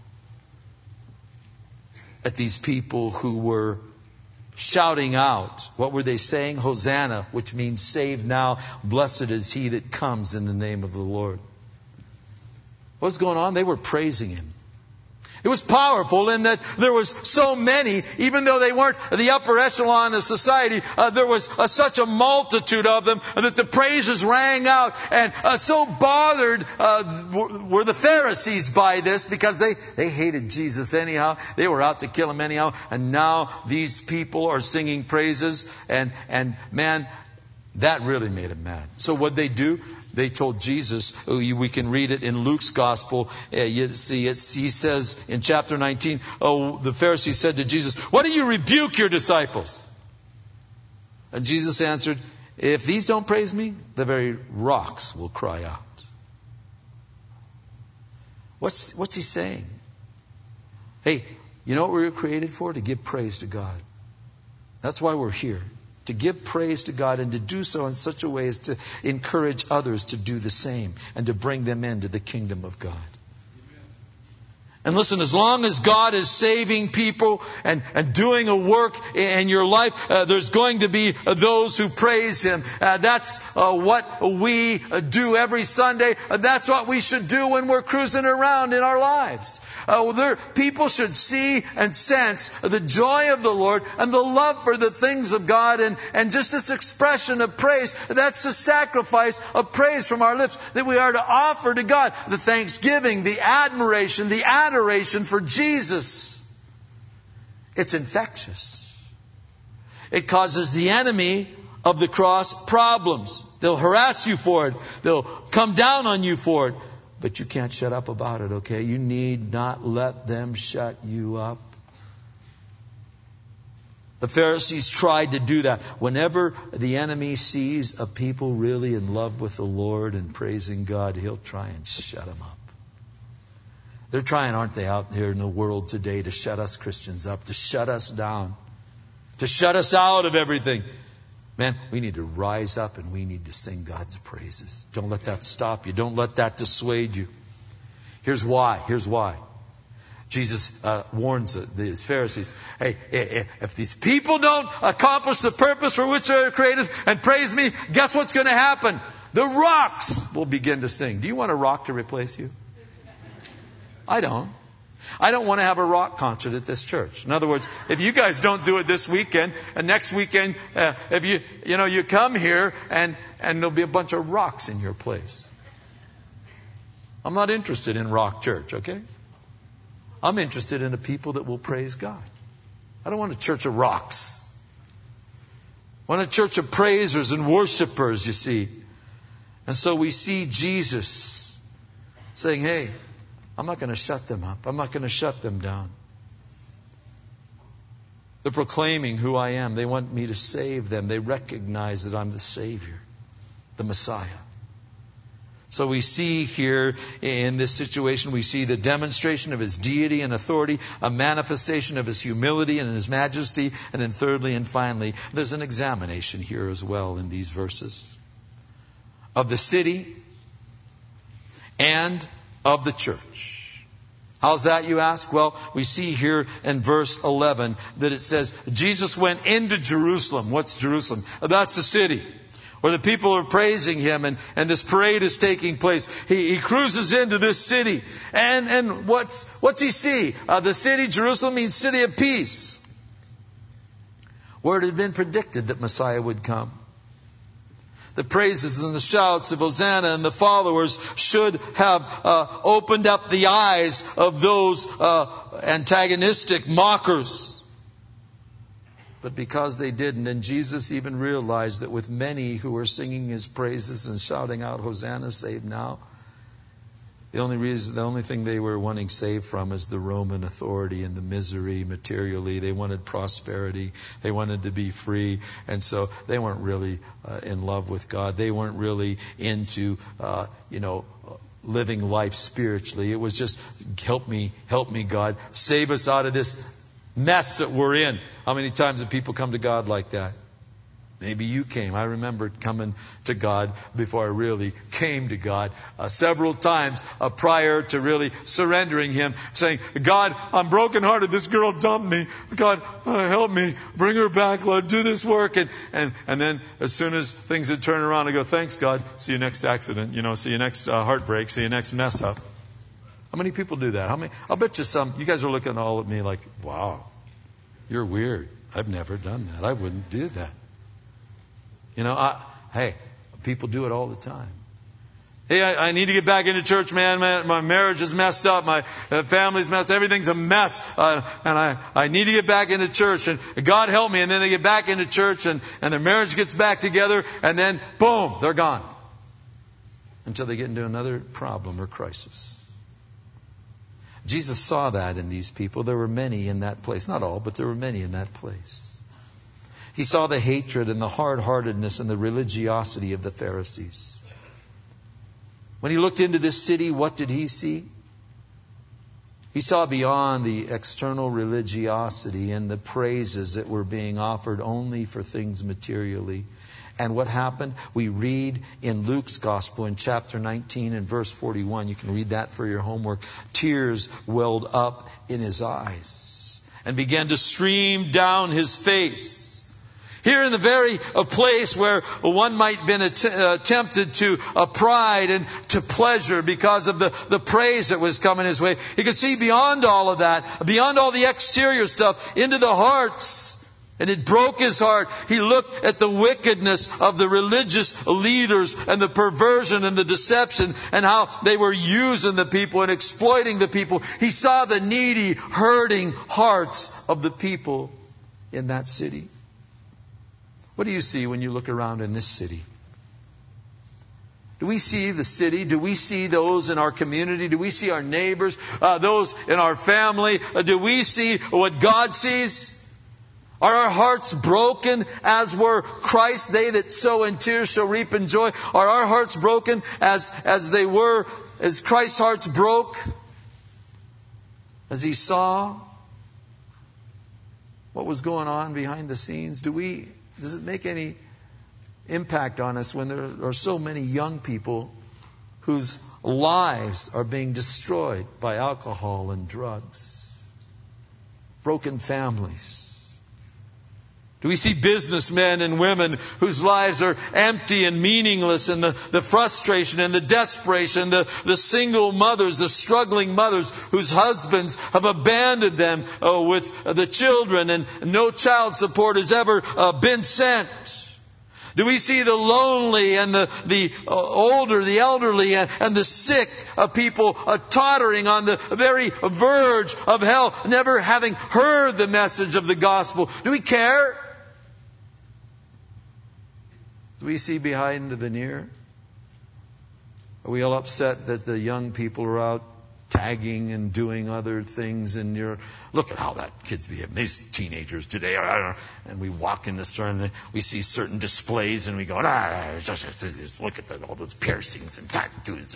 at these people who were shouting out. What were they saying? Hosanna, which means save now. Blessed is he that comes in the name of the Lord. What's going on? They were praising him. It was powerful in that there was so many, even though they weren't the upper echelon of society, there was such a multitude of them that the praises rang out. And so bothered were the Pharisees by this, because they hated Jesus anyhow. They were out to kill him anyhow. And now these people are singing praises. And man, that really made them mad. So what'd they do? They told Jesus, we can read it in Luke's gospel. You see, he says in chapter 19, the Pharisees said to Jesus, why do you rebuke your disciples? And Jesus answered, if these don't praise me, the very rocks will cry out. What's he saying? Hey, you know what we were created for? To give praise to God. That's why we're here. To give praise to God, and to do so in such a way as to encourage others to do the same and to bring them into the kingdom of God. And listen, as long as God is saving people and doing a work in your life, there's going to be those who praise Him. That's what we do every Sunday. That's what we should do when we're cruising around in our lives. People should see and sense the joy of the Lord and the love for the things of God, and just this expression of praise. That's the sacrifice of praise from our lips that we are to offer to God. The thanksgiving, the admiration, the adoration for Jesus. It's infectious. It causes the enemy of the cross problems. They'll harass you for it. They'll come down on you for it. But you can't shut up about it, okay? You need not let them shut you up. The Pharisees tried to do that. Whenever the enemy sees a people really in love with the Lord and praising God, he'll try and shut them up. They're trying, aren't they, out there in the world today to shut us Christians up, to shut us down, to shut us out of everything. Man, we need to rise up and we need to sing God's praises. Don't let that stop you. Don't let that dissuade you. Here's why. Jesus warns these Pharisees, hey, if these people don't accomplish the purpose for which they're created and praise me, guess what's going to happen? The rocks will begin to sing. Do you want a rock to replace you? I don't. I don't want to have a rock concert at this church. In other words, if you guys don't do it this weekend, and next weekend, if you come here and there'll be a bunch of rocks in your place. I'm not interested in rock church, okay? I'm interested in the people that will praise God. I don't want a church of rocks. I want a church of praisers and worshipers, you see. And so we see Jesus saying, hey, I'm not going to shut them up. I'm not going to shut them down. They're proclaiming who I am. They want me to save them. They recognize that I'm the Savior, the Messiah. So we see here in this situation, we see the demonstration of His deity and authority, a manifestation of His humility and His majesty, and then thirdly and finally, there's an examination here as well in these verses of the city and of the church. How's that, you ask? Well, we see here in verse 11 that it says, Jesus went into Jerusalem. What's Jerusalem? That's the city where the people are praising Him, and this parade is taking place. He cruises into this city. And what's He see? The city, Jerusalem, means city of peace, where it had been predicted that Messiah would come. The praises and the shouts of Hosanna and the followers should have opened up the eyes of those antagonistic mockers. But because they didn't, and Jesus even realized that with many who were singing His praises and shouting out, Hosanna, save now, the only thing they were wanting saved from is the Roman authority and the misery materially. They wanted prosperity. They wanted to be free. And so they weren't really in love with God. They weren't really into, living life spiritually. It was just, help me, God. Save us out of this mess that we're in. How many times have people come to God like that? Maybe you came. I remember coming to God before I really came to God several times prior to really surrendering Him, saying, God, I'm brokenhearted. This girl dumped me. God, help me. Bring her back, Lord. Do this work. And then as soon as things would turn around, I go, thanks, God. See you next accident. See you next heartbreak. See you next mess up. How many people do that? I'll bet you you guys are looking all at me like, wow, you're weird. I've never done that. I wouldn't do that. Hey, people do it all the time. Hey, I need to get back into church, man. My marriage is messed up. My family's messed up. Everything's a mess. And I need to get back into church. And God help me. And then they get back into church and their marriage gets back together. And then, boom, they're gone. Until they get into another problem or crisis. Jesus saw that in these people. There were many in that place. Not all, but there were many in that place. He saw the hatred and the hard-heartedness and the religiosity of the Pharisees. When He looked into this city, what did He see? He saw beyond the external religiosity and the praises that were being offered only for things materially. And what happened? We read in Luke's Gospel in chapter 19 and verse 41. You can read that for your homework. Tears welled up in His eyes and began to stream down His face. Here in the very place where one might have been tempted to pride and to pleasure because of the praise that was coming his way. He could see beyond all of that, beyond all the exterior stuff, into the hearts. And it broke his heart. He looked at the wickedness of the religious leaders and the perversion and the deception and how they were using the people and exploiting the people. He saw the needy, hurting hearts of the people in that city. What do you see when you look around in this city? Do we see the city? Do we see those in our community? Do we see our neighbors? Those in our family? Do we see what God sees? Are our hearts broken as were Christ? They that sow in tears shall reap in joy. Are our hearts broken as Christ's hearts broke? As He saw what was going on behind the scenes? Does it make any impact on us when there are so many young people whose lives are being destroyed by alcohol and drugs? Broken families. Do we see businessmen and women whose lives are empty and meaningless, and the frustration and the desperation, the single mothers, the struggling mothers whose husbands have abandoned them with the children and no child support has ever been sent? Do we see the lonely and the older, the elderly and the sick people tottering on the very verge of hell, never having heard the message of the gospel? Do we care? Do we see behind the veneer? Are we all upset that the young people are out tagging and doing other things, and look at how that kid's behaving, these teenagers today, and we walk in the store and we see certain displays and we go, just look at all those piercings and tattoos.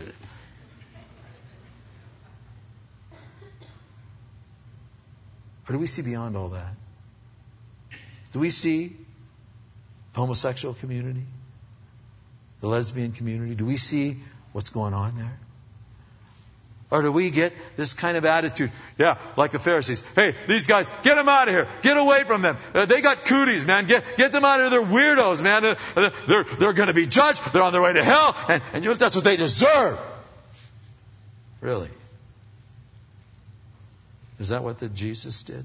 Or do we see beyond all that? Do we see the homosexual community, the lesbian community? Do we see what's going on there? Or do we get this kind of attitude? Yeah, like the Pharisees. Hey, these guys, get them out of here. Get away from them. They got cooties, man. Get them out of here. They're weirdos, man. They're going to be judged. They're on their way to hell. And you know, that's what they deserve. Really? Is that what Jesus did?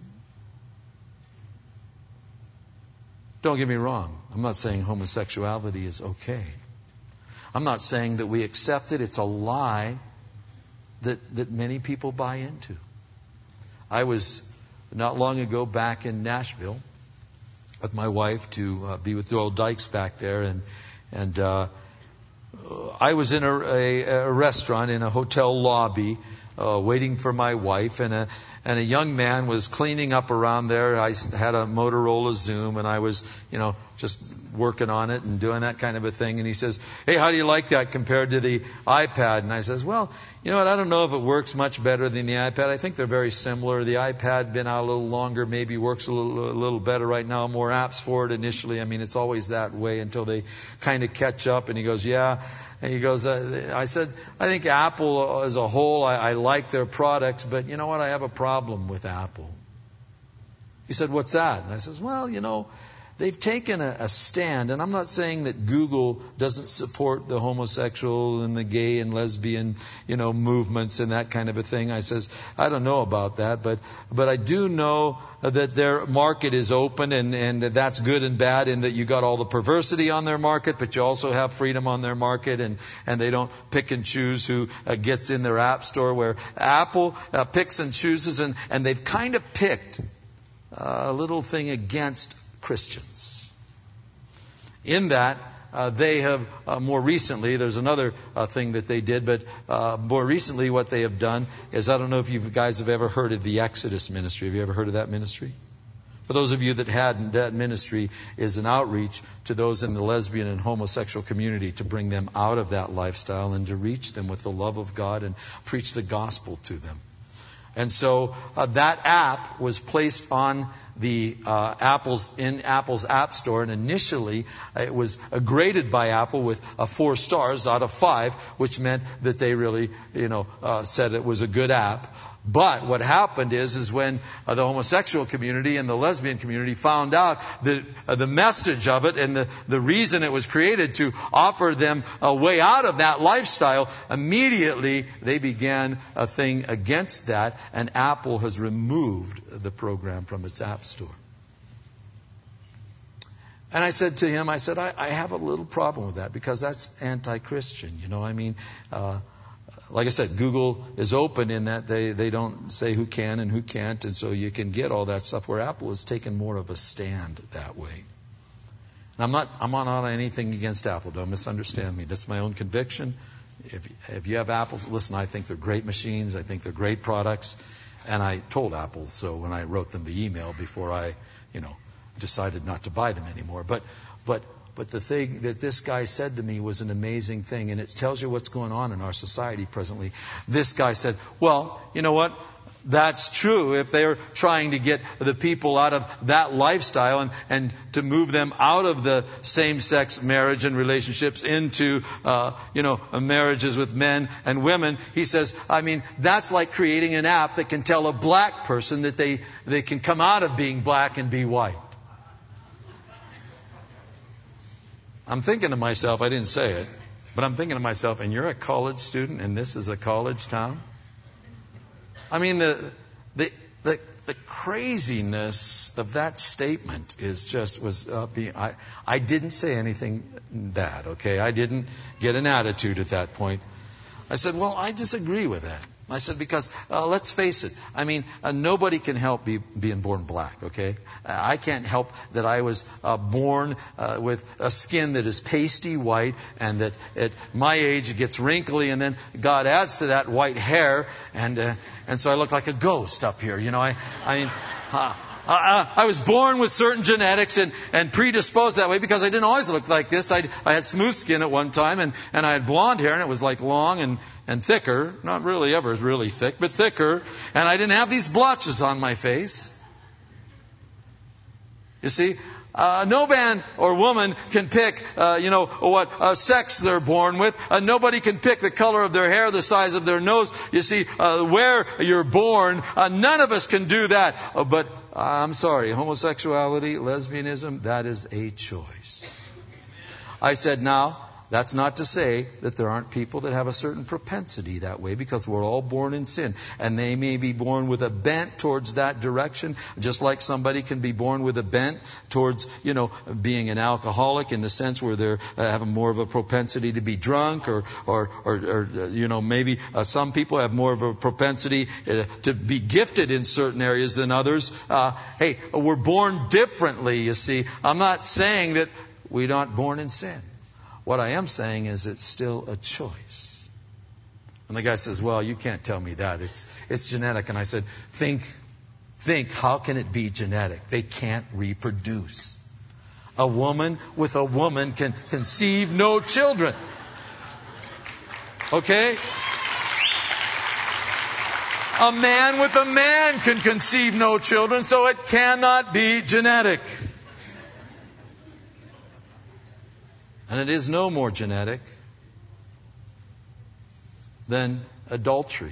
Don't get me wrong. I'm not saying homosexuality is okay. I'm not saying that we accept it. It's a lie that many people buy into. I was not long ago back in Nashville with my wife to be with Doyle Dykes back there, and I was in a restaurant in a hotel lobby waiting for my wife, and a young man was cleaning up around there. I had a Motorola Zoom, and I was, just working on it and doing that kind of a thing. And he says, "Hey, how do you like that compared to the iPad?" And I says, "Well, you know what? I don't know if it works much better than the iPad. I think they're very similar. The iPad been out a little longer, maybe works a little better right now. More apps for it initially. I mean, it's always that way until they kind of catch up." And he goes, "Yeah." And he goes, I said, "I think Apple as a whole, I like their products, but you know what? I have a problem with Apple." He said, "What's that?" And I says, "Well, they've taken a stand, and I'm not saying that Google doesn't support the homosexual and the gay and lesbian, movements and that kind of a thing." I says, "I don't know about that, but I do know that their market is open, and that's good and bad in that you got all the perversity on their market, but you also have freedom on their market, and they don't pick and choose who gets in their app store, where Apple picks and chooses, and they've kind of picked a little thing against Christians. In that, they have more recently, there's another thing that they did, but more recently what they have done is, I don't know if you guys have ever heard of the Exodus ministry. Have you ever heard of that ministry? For those of you that hadn't, that ministry is an outreach to those in the lesbian and homosexual community to bring them out of that lifestyle and to reach them with the love of God and preach the gospel to them. And so that app was placed on the Apple's App Store, and initially it was graded by Apple with 4 stars out of 5, which meant that they really, said it was a good app. But what happened is when the homosexual community and the lesbian community found out that the message of it and the reason it was created to offer them a way out of that lifestyle, immediately they began a thing against that, and Apple has removed the program from its app store. And I said to him, I have a little problem with that because that's anti-Christian. Like I said, Google is open in that they don't say who can and who can't, and so you can get all that stuff, where Apple has taken more of a stand that way. And I'm not on anything against Apple. Don't misunderstand me. That's my own conviction. If you have Apples, listen, I think they're great machines. I think they're great products. And I told Apple so when I wrote them the email before I, decided not to buy them anymore. But the thing that this guy said to me was an amazing thing, and it tells you what's going on in our society presently. This guy said, "Well, you know what? That's true if they're trying to get the people out of that lifestyle and to move them out of the same-sex marriage and relationships into, marriages with men and women." He says, that's like creating an app that can tell a black person that they can come out of being black and be white. I'm thinking to myself, I didn't say it, but I'm thinking to myself, and you're a college student and this is a college town? The craziness of that statement I didn't say anything bad, okay? I didn't get an attitude at that point. I said, well, I disagree with that. I said, because let's face it. Nobody can help being born black, okay? I can't help that I was born with a skin that is pasty white, and that at my age it gets wrinkly, and then God adds to that white hair, and so I look like a ghost up here. I was born with certain genetics and predisposed that way because I didn't always look like this. I had smooth skin at one time, and I had blonde hair, and it was like long and thicker. Not really ever really thick, but thicker. And I didn't have these blotches on my face. You see, no man or woman can pick, what sex they're born with. Nobody can pick the color of their hair, the size of their nose. You see, where you're born, none of us can do that. But I'm sorry, homosexuality, lesbianism, that is a choice. I said, now, that's not to say that there aren't people that have a certain propensity that way, because we're all born in sin. And they may be born with a bent towards that direction, just like somebody can be born with a bent towards, being an alcoholic, in the sense where they're having more of a propensity to be drunk, or maybe some people have more of a propensity to be gifted in certain areas than others. Hey, we're born differently, you see. I'm not saying that we're not born in sin. What I am saying is it's still a choice. And the guy says, well, you can't tell me that. It's genetic. And I said, think, how can it be genetic? They can't reproduce. A woman with a woman can conceive no children. Okay? A man with a man can conceive no children, so it cannot be genetic. And it is no more genetic than adultery.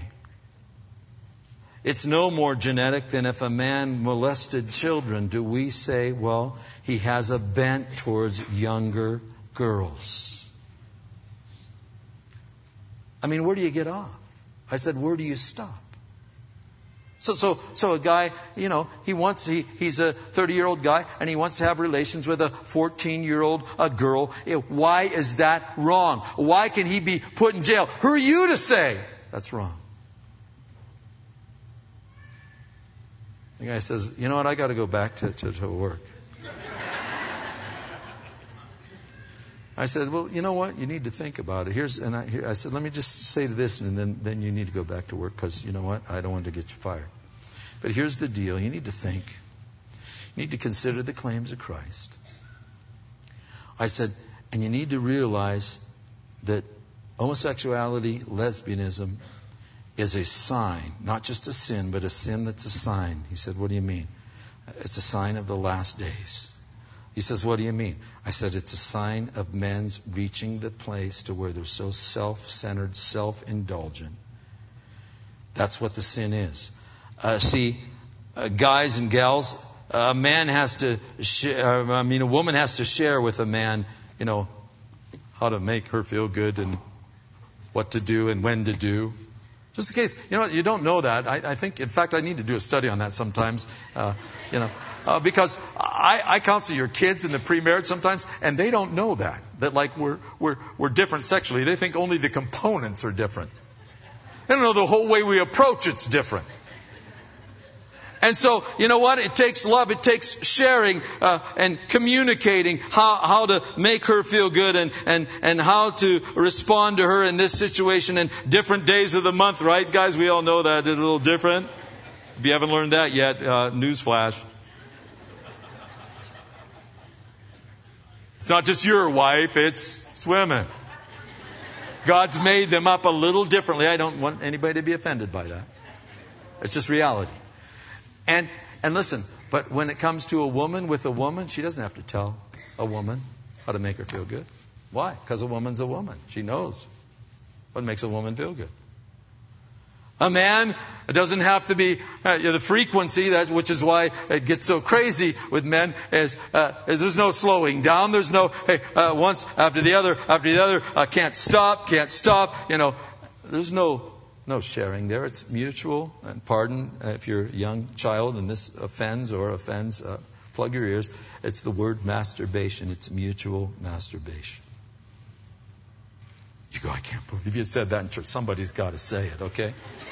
It's no more genetic than if a man molested children. Do we say, well, he has a bent towards younger girls? I mean, where do you get off? I said, where do you stop? So a guy, he's a 30-year-old guy, and he wants to have relations with a 14-year-old girl. Why is that wrong? Why can he be put in jail? Who are you to say that's wrong? The guy says, you know what, I got to go back to work. I said, well, you know what? You need to think about it. I said, let me just say this, and then you need to go back to work, because you know what? I don't want to get you fired. But here's the deal. You need to think. You need to consider the claims of Christ. I said, and you need to realize that homosexuality, lesbianism, is a sign, not just a sin, but a sin that's a sign. He said, what do you mean? It's a sign of the last days. He says, what do you mean? I said, it's a sign of men's reaching the place to where they're so self-centered, self-indulgent. That's what the sin is. Guys and gals, a woman has to share with a man, how to make her feel good and what to do and when to do. Just in case, you don't know that. I think, in fact, I need to do a study on that sometimes, because I counsel your kids in the pre-marriage sometimes, and they don't know that like we're different sexually. They think only the components are different. They don't know the whole way we approach it's different. And so, you know what? It takes love. It takes sharing and communicating how to make her feel good and how to respond to her in this situation and different days of the month, right, guys? We all know that it's a little different. If you haven't learned that yet, newsflash. It's not just your wife, it's women. God's made them up a little differently. I don't want anybody to be offended by that. It's just reality. And listen, but when it comes to a woman with a woman, she doesn't have to tell a woman how to make her feel good. Why? Because a woman's a woman. She knows what makes a woman feel good. A man, it doesn't have to be the frequency, which is why it gets so crazy with men, is there's no slowing down. There's no, once after the other, can't stop. There's no sharing there. It's mutual. And pardon if you're a young child and this offends, plug your ears. It's the word masturbation. It's mutual masturbation. You go, I can't believe you said that in church. Somebody's got to say it, okay?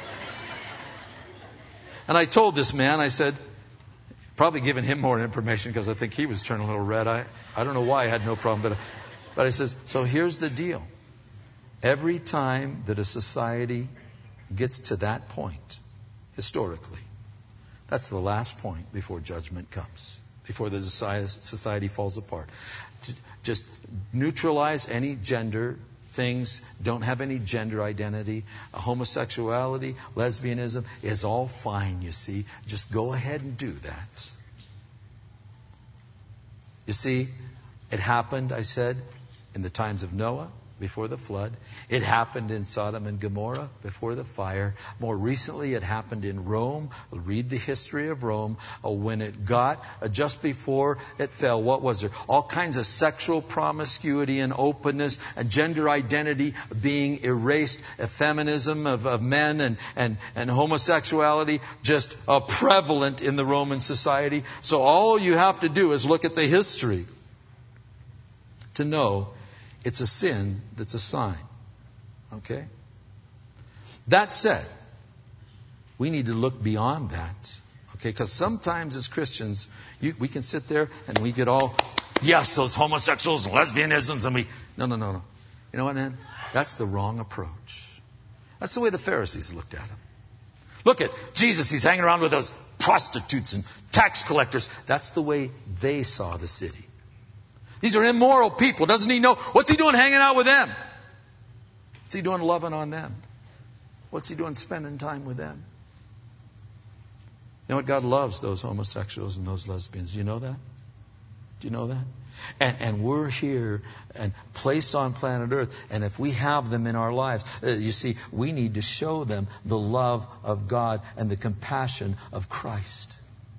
And I told this man, I said, probably giving him more information because I think he was turning a little red. I don't know why I had no problem. But I says, so here's the deal. Every time that a society gets to that point, historically, that's the last point before judgment comes, before the society falls apart. Just neutralize any gender things, don't have any gender identity. Homosexuality, lesbianism is all fine, you see. Just go ahead and do that. You see, it happened, I said, in the times of Noah, before the flood. It happened in Sodom and Gomorrah before the fire. More recently, it happened in Rome. Read the history of Rome. When it got, just before it fell, what was there? All kinds of sexual promiscuity and openness and gender identity being erased. Feminism of men and homosexuality just prevalent in the Roman society. So all you have to do is look at the history to know it's a sin that's a sign. Okay? That said, we need to look beyond that. Okay? Because sometimes as Christians, we can sit there and we get all, yes, those homosexuals and lesbianisms, and no. You know what, man? That's the wrong approach. That's the way the Pharisees looked at him. Look at Jesus, he's hanging around with those prostitutes and tax collectors. That's the way they saw the city. These are immoral people. Doesn't he know? What's he doing hanging out with them? What's he doing loving on them? What's he doing spending time with them? You know what? God loves those homosexuals and those lesbians. Do you know that? Do you know that? And we're here and placed on planet Earth. And if we have them in our lives, you see, we need to show them the love of God and the compassion of Christ.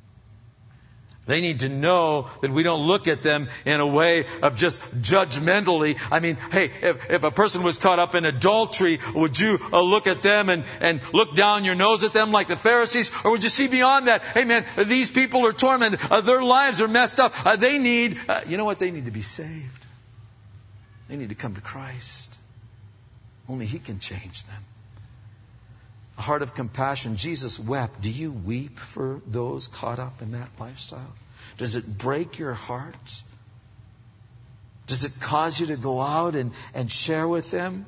They need to know that we don't look at them in a way of just judgmentally. I mean, hey, if a person was caught up in adultery, would you look at them and look down your nose at them like the Pharisees? Or would you see beyond that? Hey man, these people are tormented. Their lives are messed up. They need, you know what? They need to be saved. They need to come to Christ. Only He can change them. A heart of compassion. Jesus wept. Do you weep for those caught up in that lifestyle? Does it break your heart? Does it cause you to go out and share with them?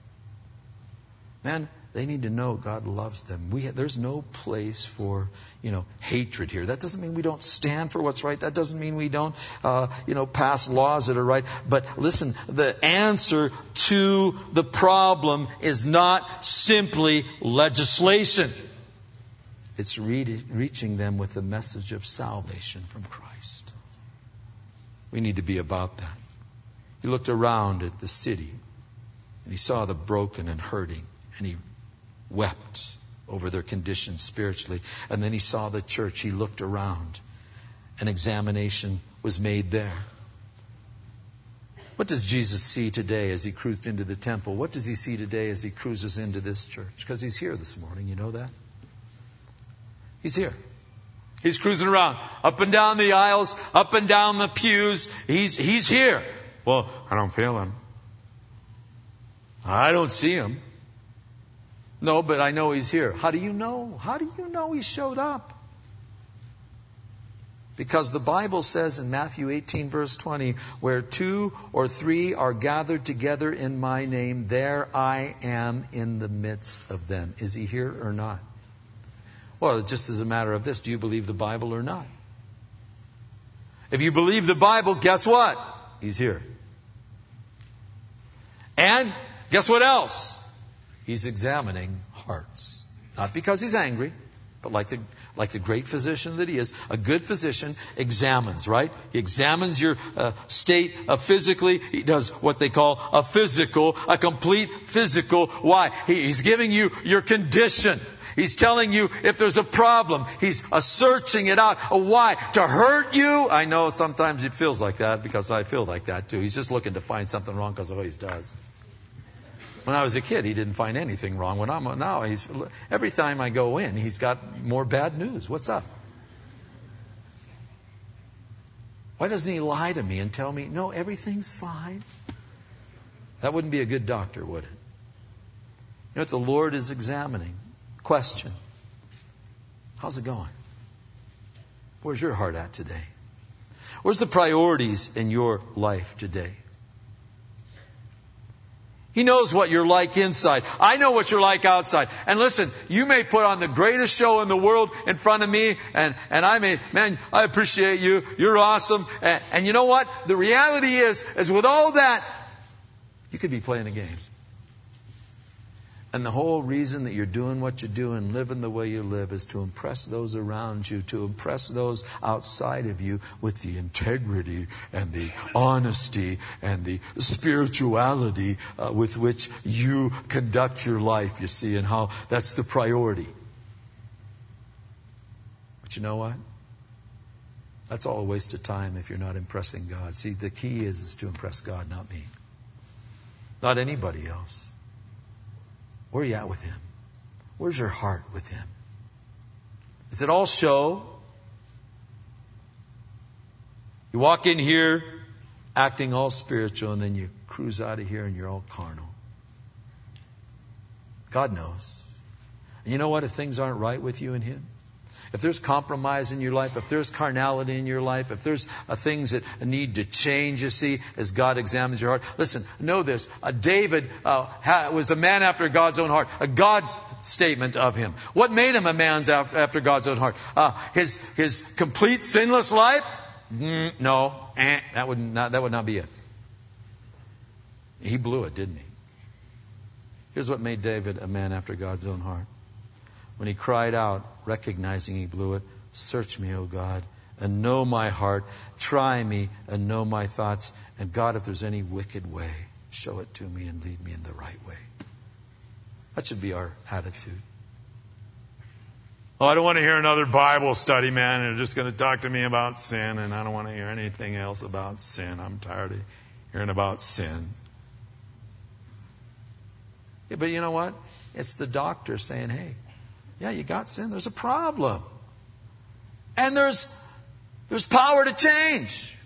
Man, they need to know God loves them. There's no place for, hatred here. That doesn't mean we don't stand for what's right. That doesn't mean we don't, pass laws that are right. But listen, the answer to the problem is not simply legislation. It's reaching them with the message of salvation from Christ. We need to be about that. He looked around at the city and he saw the broken and hurting, and he wept over their condition spiritually. And then he saw the church. He looked around. An examination was made there. What does Jesus see today as he cruised into the temple? What does he see today as he cruises into this church? Because he's here this morning, you know that? He's here. He's cruising around, up and down the aisles, up and down the pews. He's here. Well, I don't feel him. I don't see him. No, but I know he's here. How do you know? How do you know he showed up? Because the Bible says in Matthew 18 verse 20, where 2 or 3 are gathered together in my name, there I am in the midst of them. Is he here or not? Well, just as a matter of this, do you believe the Bible or not? If you believe the Bible, guess what? He's here. And guess what else? He's examining hearts. Not because he's angry, but like the great physician that he is. A good physician examines, right? He examines your state physically. He does what they call a complete physical. Why? He's giving you your condition. He's telling you if there's a problem. He's searching it out. Why? To hurt you? I know sometimes it feels like that because I feel like that too. He's just looking to find something wrong because he always does. When I was a kid, he didn't find anything wrong. Every time I go in, he's got more bad news. What's up? Why doesn't he lie to me and tell me, no, everything's fine? That wouldn't be a good doctor, would it? You know what the Lord is examining? Question. How's it going? Where's your heart at today? Where's the priorities in your life today? He knows what you're like inside. I know what you're like outside. And listen, you may put on the greatest show in the world in front of me, and I appreciate you. You're awesome. And you know what? The reality is with all that, you could be playing a game. And the whole reason that you're doing what you do and living the way you live is to impress those around you, to impress those outside of you with the integrity and the honesty and the spirituality with which you conduct your life, you see, and how that's the priority. But you know what? That's all a waste of time if you're not impressing God. See, the key is to impress God, not me. Not anybody else. Where are you at with Him? Where's your heart with Him? Is it all show? You walk in here acting all spiritual and then you cruise out of here and you're all carnal. God knows. And you know what? If things aren't right with you and Him, if there's compromise in your life, if there's carnality in your life, if there's things that need to change, you see, as God examines your heart. Listen, know this. David was a man after God's own heart. A God's statement of him. What made him a man after God's own heart? His complete sinless life? No. That would not be it. He blew it, didn't he? Here's what made David a man after God's own heart. When he cried out, recognizing he blew it, "Search me, O God, and know my heart. Try me and know my thoughts. And God, if there's any wicked way, show it to me and lead me in the right way." That should be our attitude. Oh, I don't want to hear another Bible study, man. They're just going to talk to me about sin, and I don't want to hear anything else about sin. I'm tired of hearing about sin. Yeah, but you know what? It's the doctor saying, hey, yeah, you got sin. There's a problem. And there's power to change.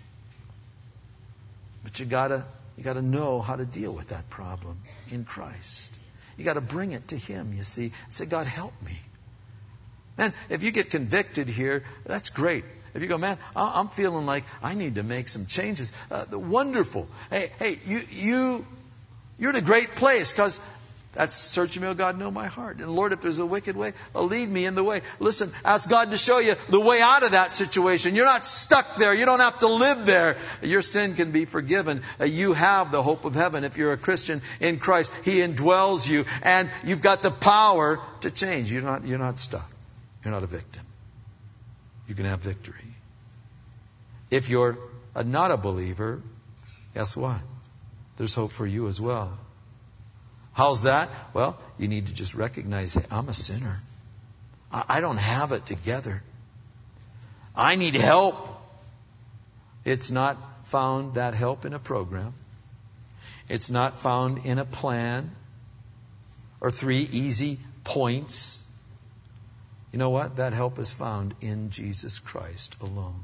But you gotta know how to deal with that problem in Christ. You gotta bring it to Him, you see. Say, God, help me. Man, if you get convicted here, that's great. If you go, man, I'm feeling like I need to make some changes. Wonderful. Hey, you're in a great place because that's searching me, oh God, know my heart. And Lord, if there's a wicked way, lead me in the way. Listen, ask God to show you the way out of that situation. You're not stuck there. You don't have to live there. Your sin can be forgiven. You have the hope of heaven. If you're a Christian in Christ, He indwells you, and you've got the power to change. You're not stuck. You're not a victim. You can have victory. If you're not a believer, guess what? There's hope for you as well. How's that? Well, you need to just recognize, hey, I'm a sinner. I don't have it together. I need help. It's not found, that help, in a program. It's not found in a plan or 3 easy points. You know what? That help is found in Jesus Christ alone.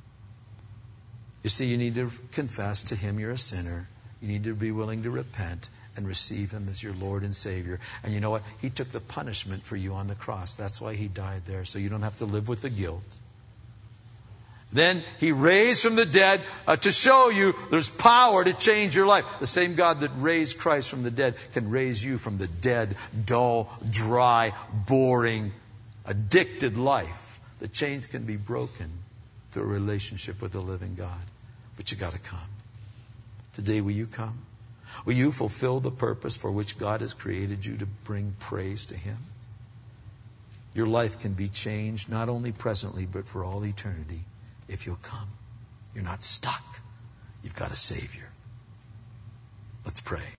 You see, you need to confess to Him you're a sinner. You need to be willing to repent and receive Him as your Lord and Savior. And you know what? He took the punishment for you on the cross. That's why He died there, so you don't have to live with the guilt. Then He raised from the dead to show you there's power to change your life. The same God that raised Christ from the dead can raise you from the dead, dull, dry, boring, addicted life. The chains can be broken through a relationship with the living God. But you got to come. Today, will you come? Will you fulfill the purpose for which God has created you, to bring praise to Him? Your life can be changed not only presently but for all eternity if you'll come. You're not stuck. You've got a Savior. Let's pray.